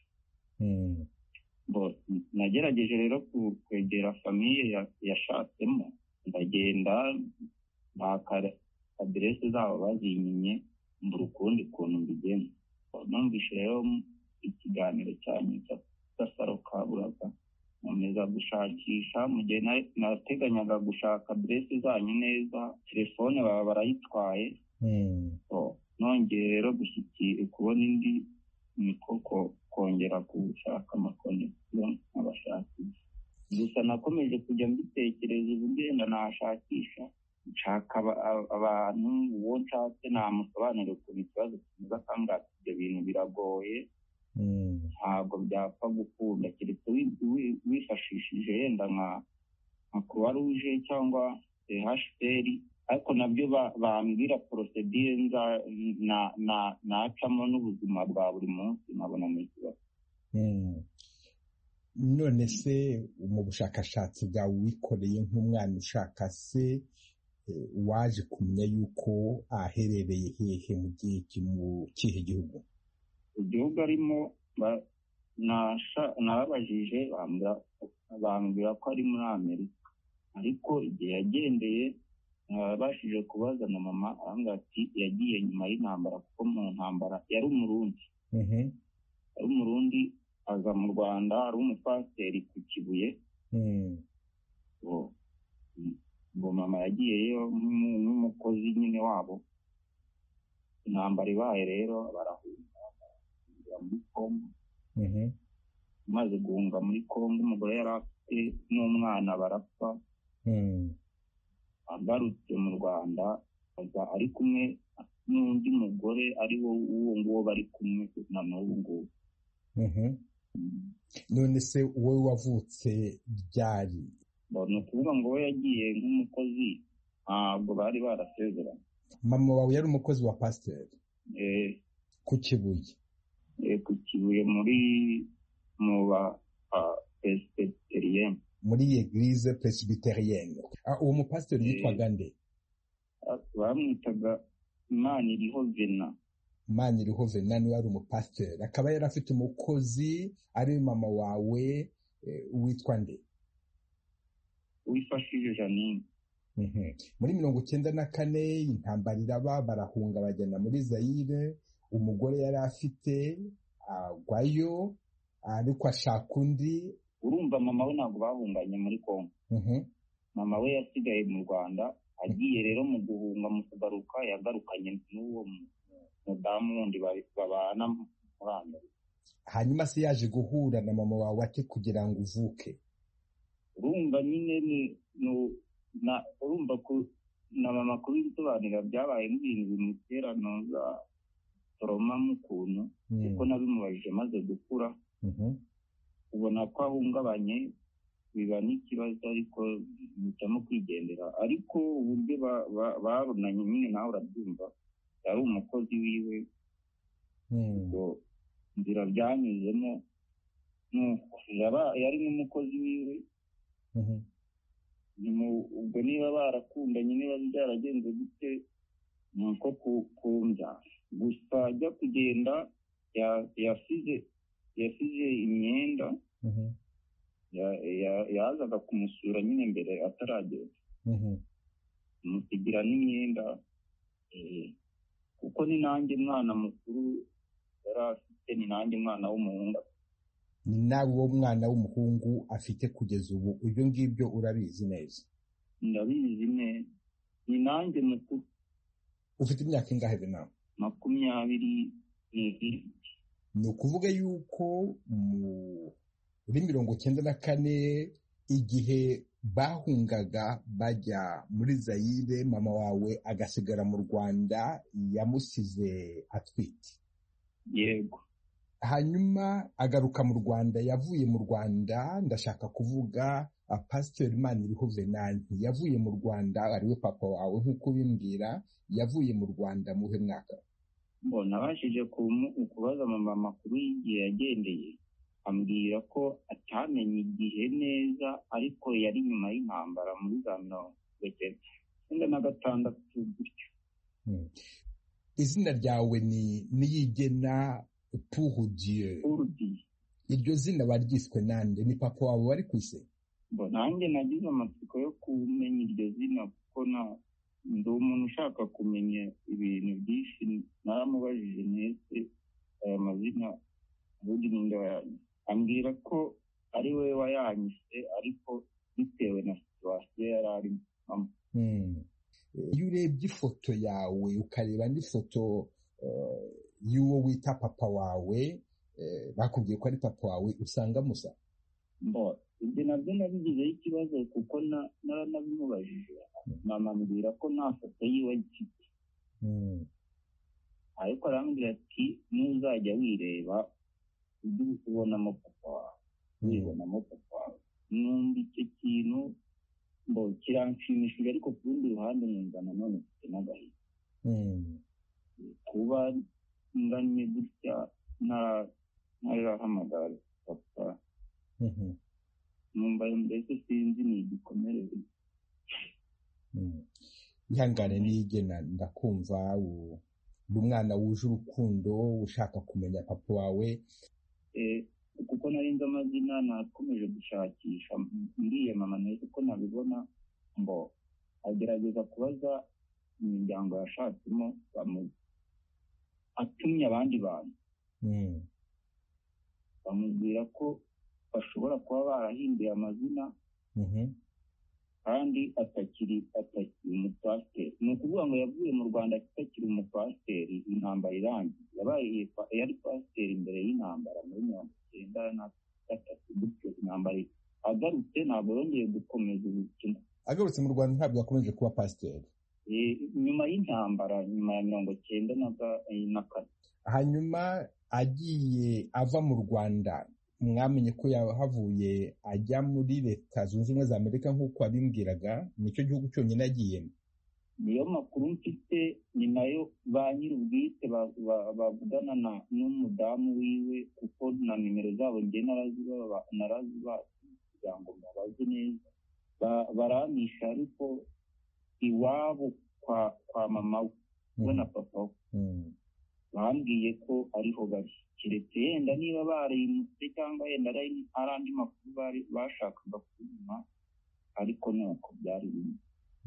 Nagerageje rero kwegera famiye yashatsemo, ndagenda bakara aderese zabo bazinyinye, mbura ukundi kuntu mbigenza. Numvise rero ikiganiro cyanyu cya Gasaro ka Buraga, nkomeza gushakisha. Mu gihe nateganyaga gushaka aderese zanyu neza, telefone baba barayitwaye. Nongeye rero gushyikira kubona indi mikoko, kongera gushaka amakonegisiyo nk'abashakisha. Gusa nakomeje kujya mbitekereza uburyo wenda nashakisha, nshaka abantu, uwo nshatse namusobanurira ukuntu ikibazo kimeze, akambwira ati ibyo bintu biragoye, ntabwo byapfa gukunda, keretse wifashishije yenda nka Croix Rouge cyangwa H C R, ariko nabyo bambwira porosedire nacamo n'ubuzima bwa buri munsi, nkabona ni ikibazo. None se mu bushakashatsi bwawe wikoreye nk'umwana ushaka se, waje kumenya yuko aherereye hehe, mu gihe mu kihe gihugu? Igihugu arimo nababajije bambwira ko ari muri Amerika, ariko igihe yagendeye nabashije kubaza na mama, arambwira ati yagiye nyuma y'intambara, kuko mu ntambara yari umurundi yari umurundi aza mu Rwanda, ari umupasiteri ku Kibuye. ngo mama yagiyeyo n'umukozi nyine wabo. Intambara ibaye rero barahunga muri Kongo. Maze guhunga muri Kongo, umugore yari afite n'umwana barapfa. Agarutse mu Rwanda aza ari kumwe n'undi mugore ari wo uwo nguwo bari kumwe na n'ubu ngubu. None se wowe wavutse ryari? Ni ukuvuga ngo we yagiye nk'umukozi, ntabwo bari barasezeranye. Mama wawe yari umukozi wa pasiteri? Eh. Ku Kibuye? Eh, ku Kibuye muri mu ba Presbyterienne. Muri Eglise Presbyterienne. Uwo mupasiteri yitwaga nde? Bamwitaga Maniriho Vena. Maniriho Vena niwe wari umupasiteri, akaba yari afite umukozi ari mama wawe witwa nde? Wifashije Janine. Muri mirongo icyenda na kane intambara iraba, barahunga bajyana muri Zaire. Umugore yari afite agwayo, ariko ashaka undi. Urumva mama we ntabwo bahunganye muri Kongo. Mama we yasigaye mu Rwanda, agiye rero mu guhunga mu kugaruka yagarukanye n'uwo mudamu wundi babana muri Amerika. Hanyuma se yaje guhura na mama wawe ate kugira ngo uvuke? Urumva nyine ni na urumva ko na mama kubisobanira byabaye n'ibintu bimutera noza toroma mukuntu, kuko nabimubajije maze gukura. Ubona ko ahungabanye, biba n'ikibazo, ariko bitamo kwigendera. Ariko uburyo babonanye nyine nawe urabyumva, yari umukozi wiwe, ubwo nzira byanyuzemo, yari n'umukozi wiwe. Ubwo niba barakundanye, niba byaragenze gute, ni uko kumbya. Gusa ajya kugenda yasize yasize imyenda, yazaga kumusura nyine mbere ataragenda, amusigira n'imyenda, kuko ni nanjye mwana mukuru yari afite, ni nanjye mwana w'umuhungu. Ni nawe uwo mwana w'umuhungu afite kugeza ubu? Ibyo ngibyo urabizi neza? Ndabizi neza, ni nanjye mukuru. Ufite imyaka ingahe Bena? makumyabiri n'ibiri. Ni ukuvuga yuko muri mirongo icyenda na kane igihe bahungaga bajya muri Zaire, mama wawe agasigara mu Rwanda, yamusize atwite? Yego. Hanyuma agaruka mu Rwanda. Yavuye mu Rwanda, ndashaka kuvuga Pasiteri Maniriho Venanti yavuye mu Rwanda, ariwe papa wawe nk'uko bimbwira, yavuye mu Rwanda muhe mwaka? mbona nabashije kubaza mama amakuru y'igihe yagendeye, ambwira ko atamenye igihe neza ariko yari nyuma y'intambara muri za mirongo icyenda na gatandatu gutyo. Izina ryawe ni Niyigena Pour Dieu. Iryo zina waryiswe nande? Ni papa wawe wari ku isi? Nanjye nagize amatsiko yo kumenya iryo zina kuko na ndi umuntu ushaka kumenya ibintu byinshi. Naramubajije nese aya mazina ubundi ninde wayanyise, ambwira ko ari we wayanyise ariko bitewe na situwasiyo yari arimo. Iyo urebye ifoto yawe ukareba n'ifoto y'uwo wita papa wawe, bakubwiye ko ari papa wawe, usanga musa? Ibyo nabyo nabigizeho ikibazo kuko naranabimubajije, mama ambwira ko nta foto yiwe agifite, ariko arambwira ati nuzajya wireba ujye ubonamo papa wawe, wibonamo papa wawe. Numva icyo kintu mbo kiranshimishije, ariko ku rundi ruhande numva nanone mfite n'agahinda kuba nganye gutya ntarahamagara papa. Numva mbese sinzi ni igikomere. Ihangane Niyigena, ndakumva uri umwana wuje urukundo ushaka kumenya papa wawe. Kuko narinze amazina nakomeje gushakisha, mbwiye mama neza ko nabibona, ngo agerageza kubaza imiryango yashatsemo, atumye abandi bantu bamubwira ko bashobora kuba barahinduye amazina kandi atakiri atakiri umupasiteri. Ni ukuvuga ngo yavuye mu Rwanda atakiri umupasiteri intambara irangiye, yabaye yari pasiteri imbere y'intambara muri mirongo icyenda na gatatu gutyo. Intambara agarutse ntabwo yongeye gukomeza ubukene. Agarutse mu Rwanda ntabwo yakomeje kuba pasiteri nyuma y'intambara, nyuma ya mirongo icyenda na kane. Hanyuma agiye ava mu Rwanda, mwamenye ko yahavuye ajya muri Leta Zunze Ubumwe za Amerika nk'uko wabimbwiraga? Nicyo gihugu cyonyine yagiyemo? Niyo makuru mfite, ni nayo ba nyir'ubwite bavugana n'umudamu wiwe, kuko na nimero zabo njye narazibazi kugira ngo mbabaze neza. Baramisha ariko iwabo kwa mama we na papa we bambwiye ko ariho bari, keretse yenda niba barimutse cyangwa yenda ari andi makuru bari bashakaga kumenya, ariko nuko byari bimwe.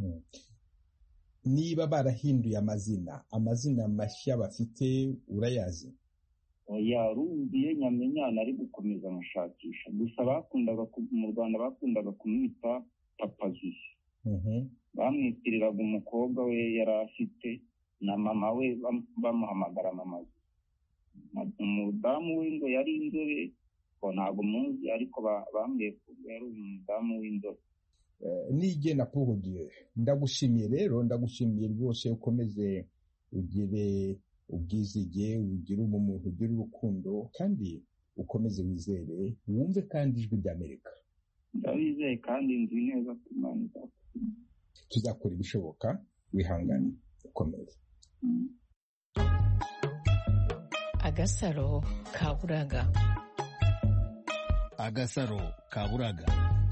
Niba barahinduye amazina, amazina mashya bafite urayazi? Oya, rumbiye nyamenyana ari gukomeza amashakisha. Gusa bakundaga mu Rwanda bakundaga kumwita Papa Zuzi. Bamwitiriraga umukobwa we yari afite, na mama we bamuhamagara mama. Umudamu we ngo yari inzobe, ngo ntabwo muzi, ariko bambwiye ko yari umudamu w'inzobe. Niyigena Pour Dieu, ndagushimiye rero, ndagushimiye rwose. Ukomeze ugire ubwizige, ugire umuntu, ugire urukundo, kandi ukomeze wizere, wumve kandi ijwi ry'Amerika. Ndabizeye kandi nzi neza ko Imana izakubwira. Tuzakora ibishoboka, wihangane, ukomeze. Agasaro Kaburaga. Agasaro Kaburaga.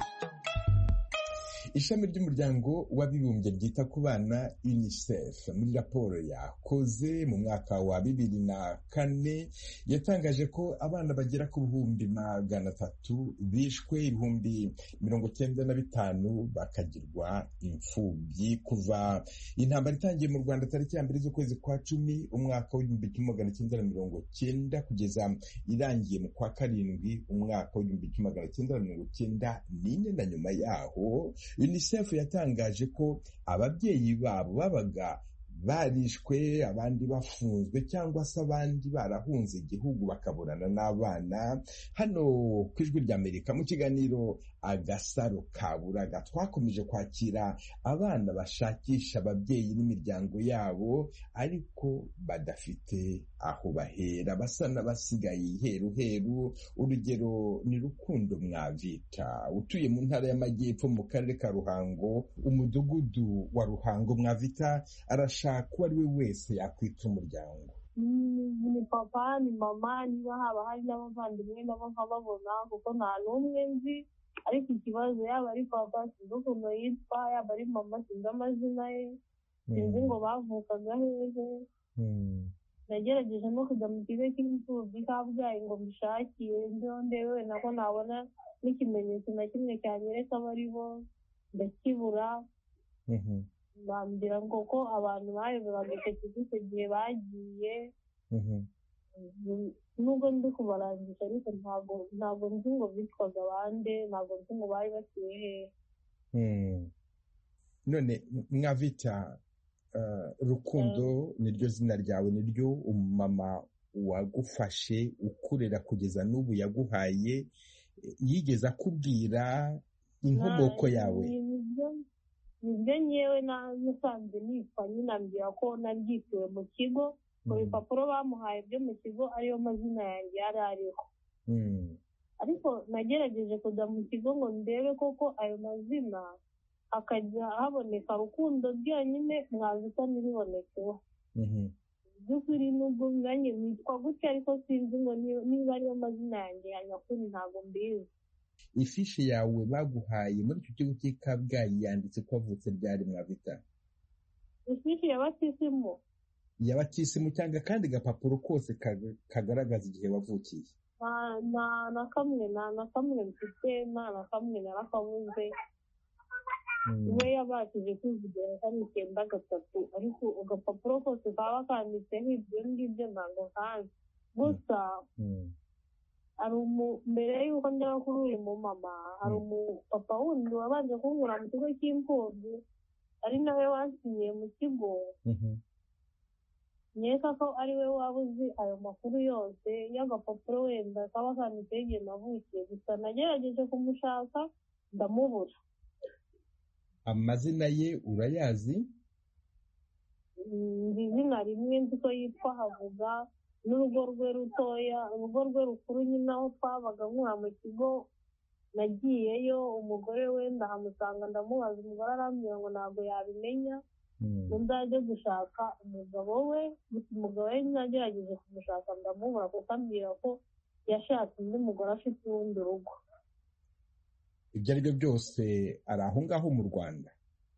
Ishami ry'umuryango w'abibumbye ryita ku bana UNICEF muri raporo yakoze mu mwaka wa bibiri na kane yatangaje ko abana bagera ku bihumbi magana atatu bishwe, ibihumbi mirongo cyenda na bitanu bakagirwa imfubyi kuva intambara itangiye mu Rwanda tariki ya mbere z'ukwezi kwa cumi umwaka w'igihumbi kimwe magana cyenda na mirongo cyenda kugeza irangiye mu kwa karindwi umwaka w'igihumbi kimwe magana cyenda na mirongo cyenda n'ine. Na nyuma yaho UNICEF yatangaje ko ababyeyi babo babaga barishwe, abandi bafunzwe, cyangwa se abandi barahunze igihugu bakaburana n'abana. Hano ku ijwi ry'Amerika mu kiganiro Agasaro Kaburaga twakomeje kwakira abana bashakisha ababyeyi n'imiryango yabo, ariko badafite aho bahera, basa n'abasigaye iheruheru. Urugero ni Rukundo Mwavita utuye mu ntara y'Amajyepfo mu karere ka Ruhango, umudugudu wa Ruhango. Mwavita arashaka uwo ari we wese yakwita umuryango. ni papa ni mama niba haba hari n'abavandimwe nabo nkababona kuko nta n'umwe nzi, ariko ikibazo yaba ari papa sinzi ukuntu yitwa, yaba ari mama sinzi amazina ye, sinzi ngo bavukaga hehe. Nagerageje no kujya mu kigo cy'imfubyi Kabgayi ngo mbishakire ndeho ndewe nako nabona n'ikimenyetso na kimwe cyanyereka abo ari bo, ndakibura. Bambwira ngo ko abantu bayoboraga icyo kigo icyo gihe bagiye, nubwo ndi kubarangisha ariko ntabwo ntabwo nzi ngo bitwaga bande, ntabwo nzi ngo bari batuye hehe. None Mwavita, Rukundo niryo zina ryawe, niryo umumama wagufashe ukurera kugeza n'ubu yaguhaye, yigeze akubwira inkomoko yawe? Nibyo nyewe nasanze nitwa, nyine ambwira ko naryituwe mu kigo, ku bipapuro bamuhaye byo mu kigo ariyo mazina yanjye yari ariho. Ariko nagerageje kujya mu kigo ngo ndebe koko ayo mazina hakajya haboneka Rukundo ryonyine, mwazi ko niribonekeho. By'ukuri nubwo nanjye nitwa gutya ariko sinzi ngo niba ariyo mazina yanjye ya nyakuri, ntabwo mbizi. Ifishi yawe baguhaye muri icyo kigo cy'i Kabgayi yanditse ko wavutse ryari Mwavita? Ifishi ya batisimu. Ya batisimu cyangwa akandi gapapuro kose kagaragaza igihe wavukiye? Na na kamwe na na kamwe mfite, na na kamwe narakabuze. We yabashije kwivugira ko ari icyenda gatatu, ariko agapapuro kose kaba kanditseho ibyo ngibyo ntabwo nkazi. Gusa hari mbere y'uko njya kuri uyu mumama, hari umupapa wundi wabanje kunkura mu kigo cy'imfubyi, ari nawe wansinyiye mu kigo. Nkeka ko ari we waba uzi ayo makuru yose y'agapapuro wenda kaba kanditseho igihe navukiye. Gusa nagerageje kumushaka ndamubura. Amazina ye urayazi? Nzi izina rimwe nzi ko yitwa Havuga, n'urugo rwe rutoya, urugo rwe rukuru nyine aho twabaga nkura mu kigo. Nagiyeyo umugore we ndahamusanga ndamubaza, umugore arambwira ngo ntabwo yabimenya, ngo nzajye gushaka umugabo we. Gusa umugabo we nagerageje kumushaka ndamubura kuko ambwira ko yashatse undi mugore afite urundi rugo. Ibyo ari byo byose ari aho ngaho mu Rwanda?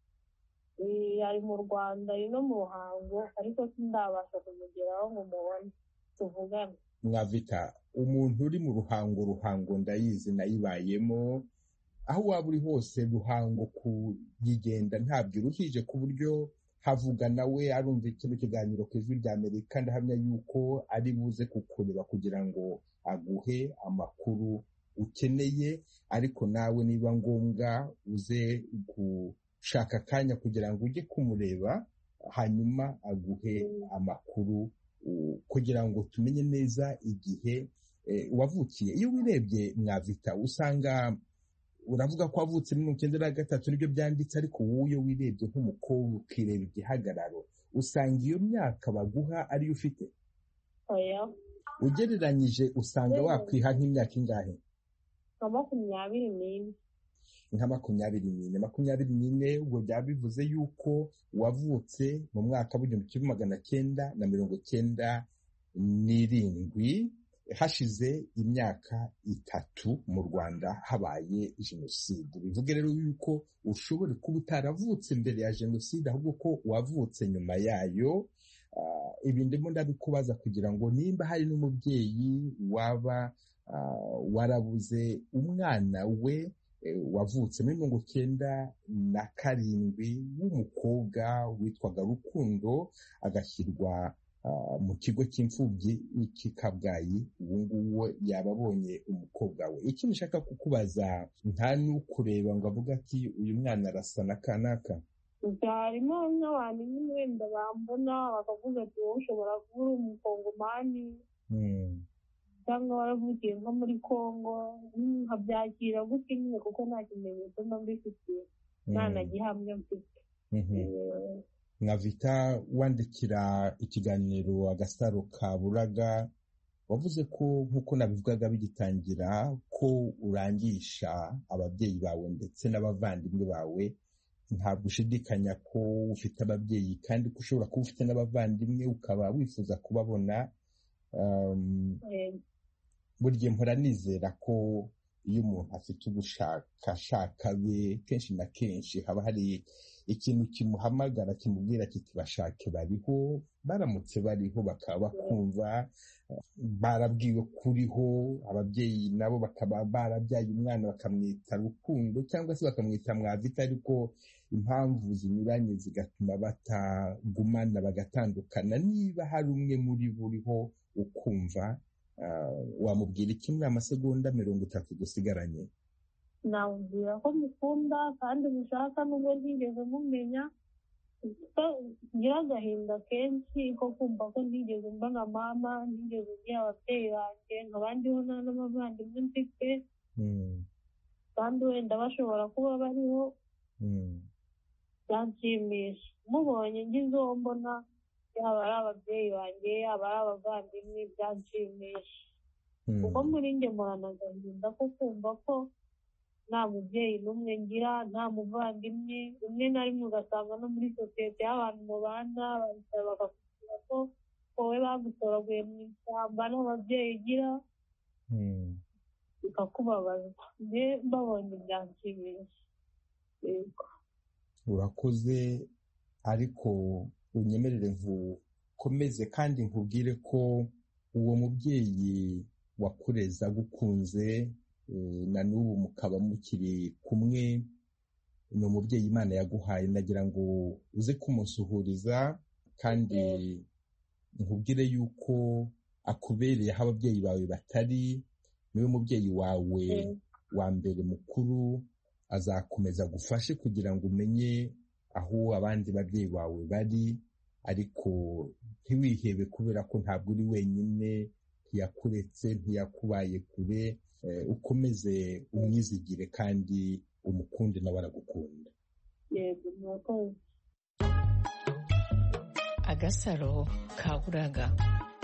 Ari mu Rwanda, ari no mu Ruhango, ariko sindabasha kumugeraho ngo mubone tuvugane. Mwavita, umuntu uri mu Ruhango, Ruhango ndayizi nayibayemo, aho waba uri hose Ruhango kuyigenda ntabyo uruhije, ku buryo Havuga nawe arumva kino kiganiro ku Ijwi ry'Amerika ndahamya yuko ari buze kukureba kugira ngo aguhe amakuru ukeneye, ariko nawe niba ngombwa uze gushaka akanya kugira ngo ujye kumureba, hanyuma aguhe amakuru kugira ngo tumenye neza igihe wavukiye. Iyo wirebye Mwavita usanga uravuga ko wavutse mu icyenda na gatatu nibyo byanditse, ariko wowe iyo wirebye nk'umukobwa ukireba igihagararo usanga iyo myaka baguha ariyo ufite? Oya. Ugereranyije usanga wakwiha nk'imyaka ingahe? Nka makumyabiri n'ine. Nka makumyabiri n'ine. Makumyabiri n'ine ubwo byaba bivuze yuko wavutse mu mwaka w'igihumbi kimwe magana cyenda na mirongo cyenda n'irindwi, hashize imyaka itatu mu Rwanda habaye jenoside. Bivuge rero yuko ushobora kuba utaravutse mbere ya jenoside, ahubwo ko wavutse nyuma yayo. Ibi ndimo ndabikubaza kugira ngo nimba hari n'umubyeyi waba warabuze umwana we wavutse muri mirongo cyenda na karindwi w'umukobwa witwaga Rukundo, agashyirwa mu kigo cy'imfubyi cy'i Kabgayi, ubu ngubu yaba abonye umukobwa we. Icyo nshaka kukubaza, nta n'ukureba ngo avuga ati uyu mwana arasa na kanaka? Harimo n'abantu nyine wenda bambona bakavuga ati wowe ushobora kuba uri umukongomani cyangwa waravukiye nko muri Kongo, nkabyakira gutya nyine kuko nta kimenyetso mba mbifitiye, nta na gihamya mfite. Mwavita, wandikira ikiganiro Agasaro Kaburaga, wavuze ko nk'uko nabivugaga bigitangira ko urangisha ababyeyi bawe ndetse n'abavandimwe bawe ntabwo ushidikanya ko ufite ababyeyi kandi ko ushobora kuba ufite n'abavandimwe ukaba wifuza kubabona. Buri gihe mpora nizera ko iyo umuntu afite ubushakashaka be kenshi na kenshi haba hari ikintu kimuhamagara kimubwira kiti bashake bariho, baramutse bariho bakaba bakumva barabwiwe kuriho, ababyeyi nabo bakaba barabyaye umwana bakamwita Rukundo cyangwa se bakamwita Mwavita, ariko impamvu zinyuranye zigatuma batagumana bagatandukana. Niba hari umwe muri buriho ukumva, wamubwira iki muri amasegonda mirongo itatu dusigaranye? Namubwira ko mukunda kandi mushaka nubwo ntigeze mumenya, ngira agahinda kenshi ko kumva ko ntigeze mbona mama, ntigeze ngira ababyeyi banjye, nkabandiho nta n'abavandimwe mfite, kandi wenda bashobora kuba bariho. Byanshimisha mubonye ngize uwo mbona, yaba ari ababyeyi banjye yaba ari abavandimwe, byanshimisha kuko muri njye murana agahinda ko kumva ko nta mubyeyi n'umwe ngira, nta muvandimwe. Rimwe na rimwe ugasanga no muri sosiyete y'abantu mubana bakakubwira ko wowe bagutoraguye mu ishyamba nta babyeyi ugira, bikakubabaza. njye mbabonye byanshimisha. Urakoze, ariko unyemerere nkukomeze kandi nkubwire ko uwo mubyeyi wakureza agukunze na n'ubu mukaba mukiri kumwe, ni umubyeyi Imana yaguhaye. Nagira ngo uze kumusuhuriza kandi nkubwire yuko akubereye aho ababyeyi bawe batari. Niwe mubyeyi wawe wa mbere mukuru, azakomeza agufashe kugira ngo umenye aho abandi babyeyi bawe bari, ariko ntiwihebe kubera ko ntabwo uri wenyine, ntiyakuretse ntiyakubaye kure. Ukomeze umwizigire kandi umukunde nawe aragukunda. Yego, murakoze. Agasaro kaburaga.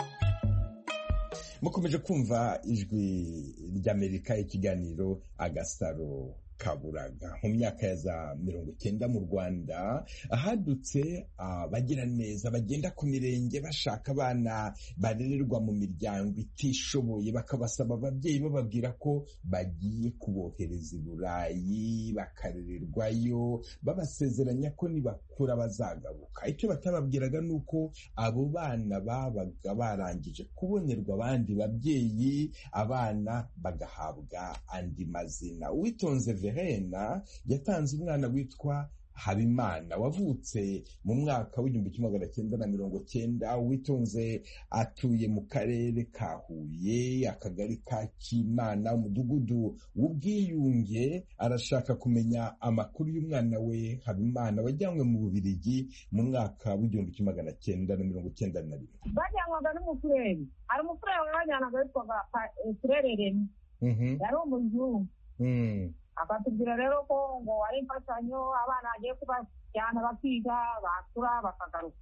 Mukomeje kumva ijwi ry'Amerika, ikiganiro Agasaro kaburaga. Mu myaka ya za mirongo icyenda mu Rwanda ahadutse abagira neza bagenda ku mirenge bashaka abana barererwa mu miryango itishoboye, bakabasaba ababyeyi bababwira ko bagiye kubohereza i Burayi bakarererwayo, babasezeranya ko nibakura bazagaruka. Icyo batababwiraga ni uko abo bana babaga barangije kubonerwa abandi babyeyi, abana bagahabwa andi mazina. Uwitonze Verena yatanze umwana witwa Habimana wavutse mu mwaka w'igihumbi kimwe magana cyenda na mirongo cyenda. Uwitonze atuye mu karere ka Huye, akagari ka Kimana, umudugudu w'Ubwiyunge. Arashaka kumenya amakuru y'umwana we Habimana wajyanywe mu Bubiligi mu mwaka w'igihumbi kimwe magana cyenda na mirongo cyenda na rimwe. Bajyanwaga n'umufureri, hari umufureri wabajyanaga witwaga Furere Remy, yari umuzungu. Akatubwira rero ko ngo ari imfashanyo abana bagiye kubajyana bakiga, bakura bakagaruka,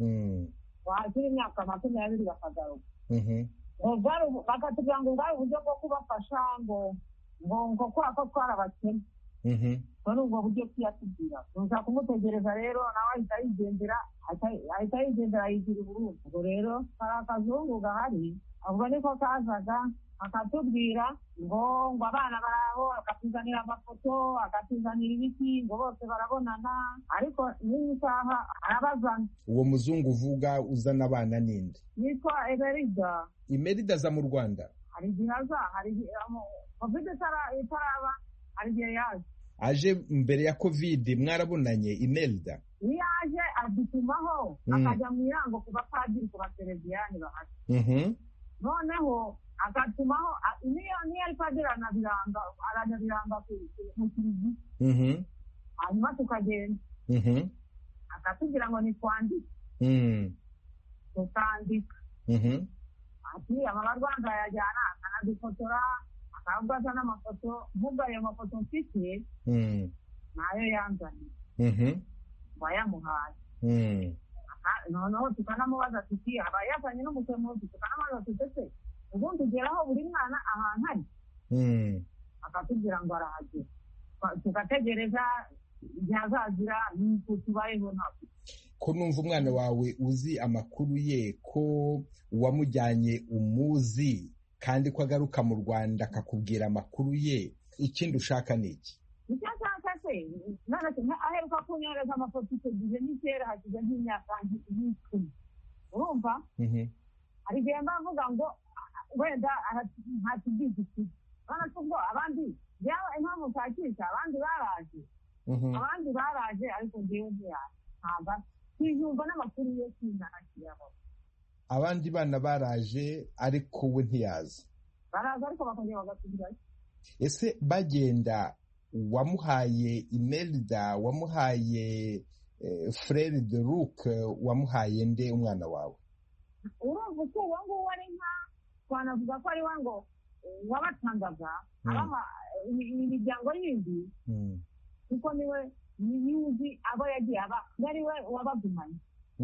wakira imyaka makumyabiri bakagaruka. Bakatubwira ngo bwari uburyo bwo kubafasha, ngo ngo ngo kubera ko twari abakene. None ubwo buryo tuyatubwira, tuza kumutegereza rero nawe ahita yigendera, ahita yigendera yigira i Burundi. Ubwo rero hari akazungu gahari, ubwo niko kazaga akatubwira ngo ngo abana baraho, akatuzanira amafoto, akatuzanira ibiti, ngo bose barabonana, ariko n'iyi saha arabazana. Uwo muzungu uvuga uzana abana ninde? Yitwa Emerida. Emerida aza mu Rwanda? Hari igihe aza, hari igihe covid itaraba, hari igihe yaje. Aje mbere ya covid mwarabonanye Emerida? Iyo aje adutumaho, akajya mu irango ku bapadiri, ku basereviyani bahari. Noneho akatumaho niyo niyo ari padiri anabiranga, aranabiranga mu kiliziya. Hanyuma tukagenda, akatubwira ngo nitwandike, tukandika. Ati amabarwanda yajyana, akanadufotora, akabaza n'amafoto. Mvuga ayo mafoto mfite nayo yanzaniye, bayamuhaye. Noneho tukanamubaza tuti aba yazanye n'umusemuzi, tukanamubaza tutese ubundi ugeraho buri mwana ahantu ari. Akatubwira ngo arahagera. Tugategereza byazazira n'uko tubayeho ntabwo. Ko numva umwana wawe uzi amakuru ye, ko wamujyanye umuzi kandi ko agaruka mu Rwanda akakubwira amakuru ye, ikindi ushaka ni iki? Icyo nshaka se none aheruka kunyohereza amafoto icyo gihe n'ikera hashize nk'imyaka nk'icumi, urumva hari igihe mba mvuga ngo wenda ntakigize iki, urabona ko ubwo abandi byaba impamvu nshakisha abandi baraje abandi baraje ariko njyewe ntiyaje ntabwo siyumva n'amakuru ye sinanakiyabo. Abandi bana baraje ariko we ntiyaza. Baraza ariko bakongera bagasubirayo. Ese bagenda wamuhaye Imelda, wamuhaye eh, Frere de Luc, wamuhaye nde umwana wawe? Urumva ko uwo nguwo ari nka twanavuga ko ari we ngo wabatangaga abama imiryango yindi kuko niwe niyuzi abo yagiye aba ari we wabagumanye.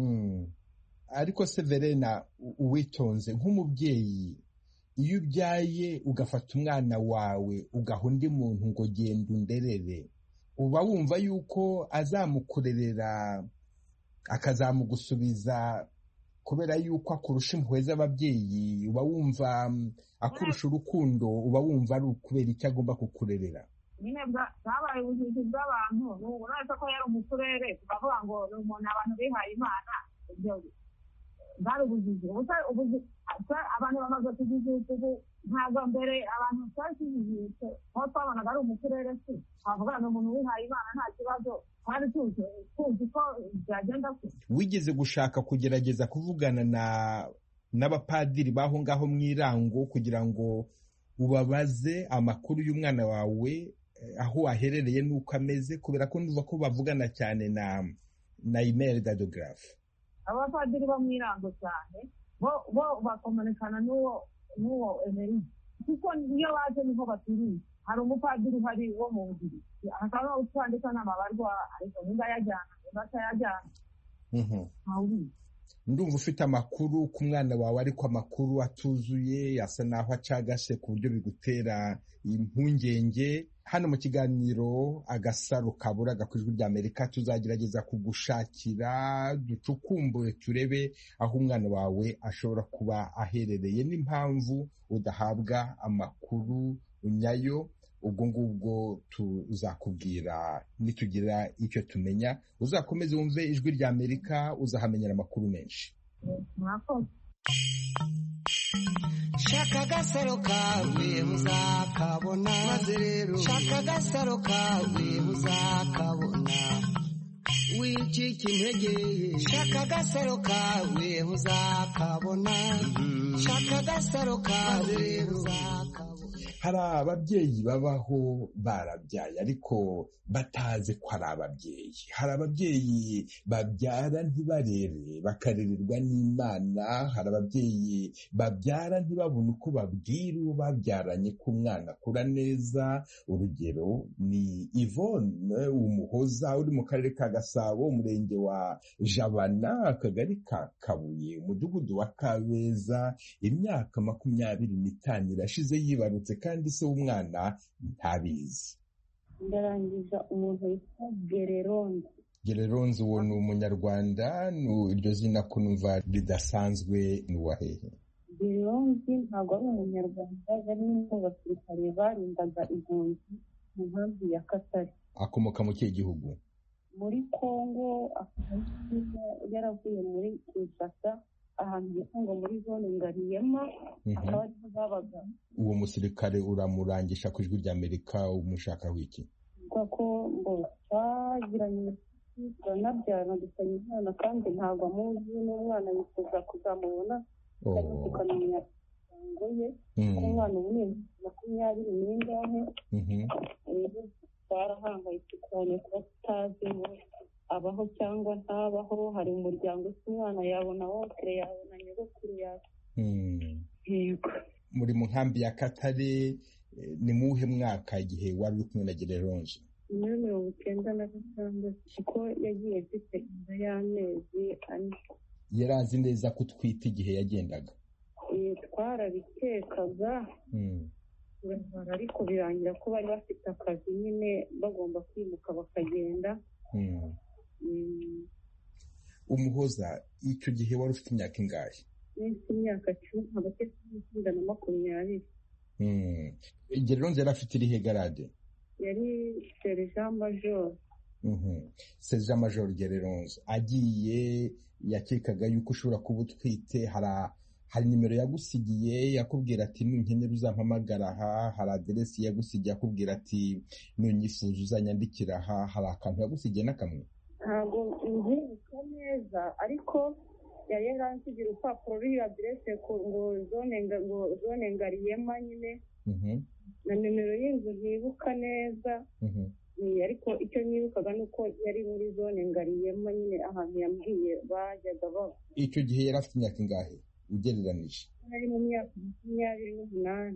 Ariko Severena, uwitonze nk'umubyeyi, iyo ubyaye ugafata umwana wawe ugaha undi muntu ngo genda underere, uba wumva yuko azamukurerera akazamugusubiza kubera yuko akurusha impuhwe z'ababyeyi? Uba wumva akurusha urukundo? Uba wumva ari ukubera icyo agomba kukurerera? Nyine bwabaye ubujiji bw'abantu, uretse ko yari umuturere tukavuga ngo ni umuntu abantu bihaye Imana, ibyo bwari ubujiji. Abantu bamaze kujijuka ubu, ntabwo mbere abantu twakijijutse aho twabonaga ari umuturere se twavuga ni umuntu wihaye Imana nta kibazo, twari tuzi tuzi ko byagenda se. Wigeze gushaka kugerageza kuvugana na n'abapadiri baho ngaho mu Irango kugira ngo ubabaze amakuru y'umwana wawe, aho aherereye n'uko ameze, kubera ko ndumva ko bavugana cyane na na Imelda de Graaf? Abapadiri bo mu Irango cyane bo bo bakomunikana n'uwo n'uwo Emery, kuko iyo baje niho baturiye. Hari umupadiri hari wo mu Bugiri akaba utwandika n'amabarwa, ariko nimba yajyana nimba atayajyana ntawubizi. Ndumva ufite amakuru ku mwana wawe, ariko amakuru atuzuye, asa naho acagase ku buryo bigutera impungenge. Hano mu kiganiro Agasaro Kaburaga ku Ijwi ry'Amerika tuzagerageza kugushakira, ducukumbure turebe aho umwana wawe ashobora kuba aherereye n'impamvu udahabwa amakuru nyayo. Ubwo ngubwo tuzakubwira nitugira icyo tumenya. Uzakomeze wumve Ijwi ry'Amerika, uzahamenyera amakuru menshi. Shaka agasaro kawe muzakabona, maze rero shaka agasaro kawe muzakabona, wicika intege shaka agasaro kawe muzakabona, shaka agasaro kawe muzakabona. Hari ababyeyi babaho barabyaye ariko batazi ko ari ababyeyi. Hari ababyeyi babyara ntibarere bakarererwa n'Imana. Hari ababyeyi babyara ntibabone uko babwira uwo babyaranye ko umwana akura neza. Urugero ni Yvonne Umuhoza uri mu karere ka Gasabo, umurenge wa Jabana, akagari ka Kabuye, umudugudu wa Kabeza. Imyaka makumyabiri n'itanu irashize yibarutse kandi se w'umwana ntabizi. Ndarangiza umuntu witwa Gereronze. Gereronze uwo ni umunyarwanda? Iryo zina ko numva ridasanzwe, ni uwahehe? Gereronze ntabwo ari umunyarwanda, yari mu basirikare barindaga impunzi mu nkambi ya Katare. Akomoka mu kihe gihugu? Muri Kongo. Yaravuye muri Kinshasa ahantu bita ngo muri zone Ngariyema, akaba ariho babaga. Uwo musirikare uramurangisha ku Ijwi ry'Amerika, umushaka wiki? Kuko ngo twagiranye turanabyarana dufitanye umwana kandi ntabwo amuzi, n'umwana yifuza kuzamubona tukamenya imisango ye, ko umwana ubu ni makumyabiri n'ingahe. Rero twarahangayitse cyane kuba tutazi ngo abaho cyangwa ntabaho. Hari umuryango ufite umwana yabona wose, yabona nyogokuru yawe. Yego. Muri mu nkambi ya Katare, ni muhe mwaka igihe wari uri kumwe na Gereronze? Muri mirongo icyenda na gatandatu, kuko yagiye afite inda y'amezi ane. Yari azi neza ko utwite igihe yagendaga? Twarabikekaga ariko birangira ko bari bafite akazi nyine bagomba kwimuka bakagenda. Umuhoza, icyo gihe wari ufite imyaka ingahe? Nifite imyaka cumi, hagati y'icyenda na makumyabiri. Gereronze yari afite irihe garade? Yari sergent major. Sergent major Gereronze agiye yakekaga yuko ushobora kuba utwite, hari nimero yagusigiye yakubwira ati nunkenera uzampamagara aha, hari aderesi yagusigiye akubwira ati nunyifuza uzanyandikira aha, hari akantu yagusigiye n'akamwe? Ntabwo nzibuka neza, ariko yari yaransigira urupapuro ruriho aderese ngo zone ngo zone Ngariyema nyine na nimero y'inzu ntibuka neza, ariko icyo nibukaga ni uko yari muri zone Ngariyema nyine ahantu yambwiye bajyaga baba. Icyo gihe yari afite imyaka ingahe ugereranije? Yari mu myaka makumyabiri n'umunani.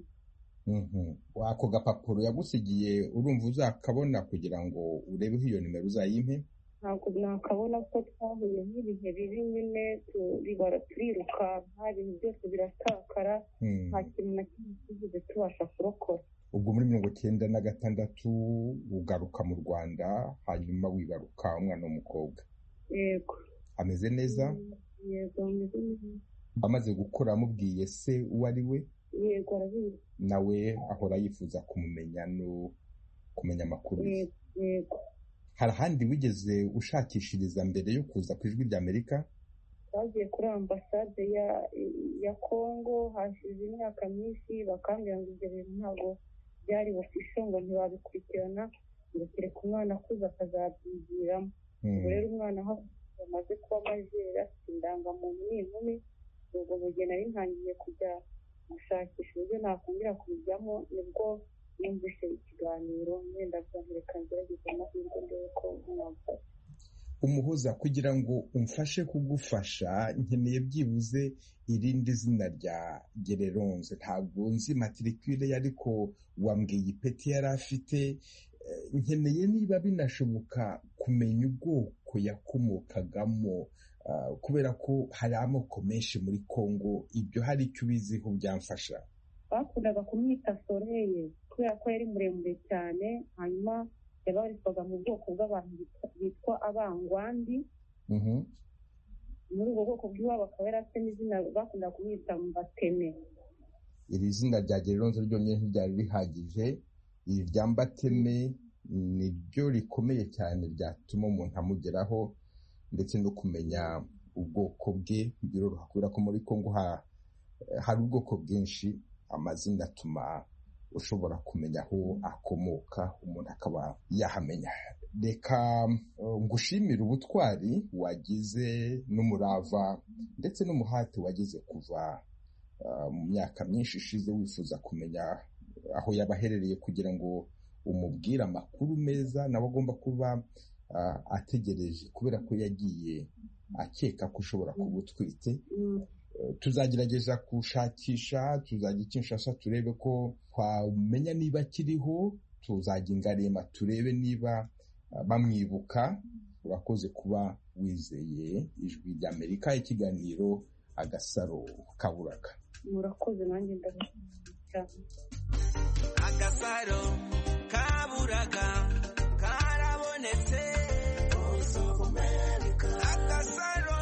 Ako gapapuro yagusigiye urumva uzakabona kugira ngo urebeho iyo nimero uzayimpe? Ntabwo nakabona ko twahuye n'ibihe bibi nyine turiruka, hari byose biratakara, nta kintu na kimwe tugeze tubasha kurokora. Ubwo muri mirongo icyenda na gatandatu ugaruka mu Rwanda, hanyuma wibaruka umwana w'umukobwa? Yego. Ameze neza? Yego, ameze neza. Amaze gukura amubwiye se uwo ari we? Yego, arabizi. Nawe ahora yifuza kumumenya no kumenya amakuru ye? Yego. Hari ahandi wigeze ushakishiriza mbere yo kuza ku Ijwi ry'Amerika? Twagiye kuri ambasade ya ya Kongo hashize imyaka myinshi, bakambwira ngo ibyo bintu ntabwo byari official, ngo ntibabikurikirana, ngo kereka umwana akuze akazabyigiramo. Ubwo rero umwana aho amaze kuba majeri afite indangamuntu n'inkumi, ubwo mu gihe nari ntangiye kujya gushakisha uburyo nakongera kubijyamo, nibwo numvise ikiganiro ngenda byantereka ngerageza amahirwe ndebe ko mwamfasha. Umuhoza, kugira ngo umfashe kugufasha nkeneye byibuze irindi zina rya Gereronze. Ntabwo nzi matricule ariko wambwiye ipeti yari afite. Nkeneye niba binashoboka kumenya ubwoko yakomokagamo, kubera ko hari amoko menshi muri Kongo. Ibyo hari icyo ubiziho byamfasha? Bakundaga kumwita Soreye kubera ko yari muremure cyane, hanyuma yabarizwaga mu bwoko bw'abantu bitwa Abangwandi. Muri ubwo bwoko bw'iwabo akaba yari afite n'izina bakunda kumwita Mbateme. Iri zina rya Gereronze ryonyine ntiryari rihagije, iri rya Mbateme ni ryo rikomeye cyane ryatuma umuntu amugeraho, ndetse no kumenya ubwoko bwe biroroha, kubera ko muri Kongo hari ubwoko bwinshi. Amazina atuma ushobora kumenya aho akomoka, umuntu akaba yahamenya. Reka ngushimire ubutwari wagize n'umurava ndetse n'umuhati wagize kuva mu myaka myinshi ishize wifuza kumenya aho yaba aherereye kugira ngo umubwire amakuru meza nawe agomba kuba ategereje, kubera ko yagiye akeka ko ushobora kuba utwite. Tuzagerageza gushakisha, tuzajya i Kinshasa turebe ko twamenya niba akiriho, tuzajya i Ngarema turebe niba bamwibuka. Urakoze kuba wizeye Ijwi ry'Amerika, ikiganiro Agasaro Kaburaga. Murakoze, nanjye ndabashimiye cyane. Agasaro Kaburaga karabonetse. Agasaro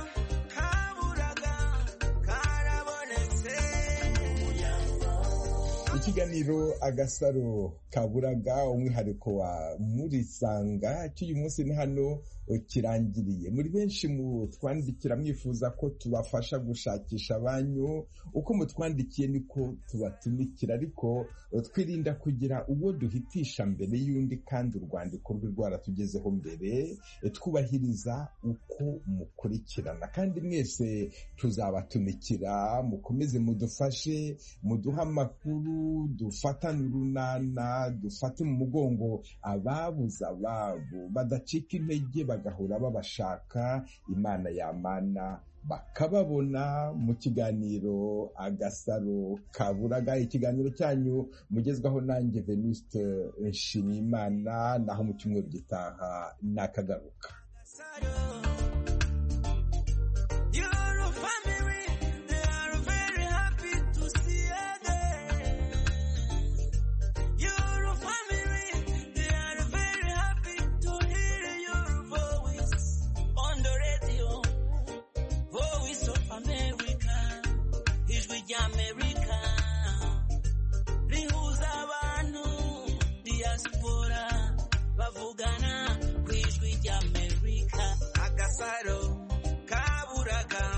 ikiganiro Agasaro Kaburaga, umwihariko wa Murisanga cy'uyu munsi ni hano kirangiriye. Muri benshi mutwandikira mwifuza ko tubafasha gushakisha abanyu, uko mutwandikiye niko tubatumikira, ariko twirinda kugira uwo duhitisha mbere y'undi, kandi urwandiko rwe rwaratugezeho mbere. Twubahiriza uko mukurikirana, kandi mwese tuzabatumikira. Mukomeze mudufashe, muduha amakuru, dufatane urunana, dufate mu mugongo ababuze ababo, badacika intege bagahora babashaka. Imana yamana bakababona. Mu kiganiro Agasaro Kaburaga, ikiganiro cyanyu mugezwaho nanjye Venuste Nshimiyimana, naho mu cyumweru gitaha nakagaruka.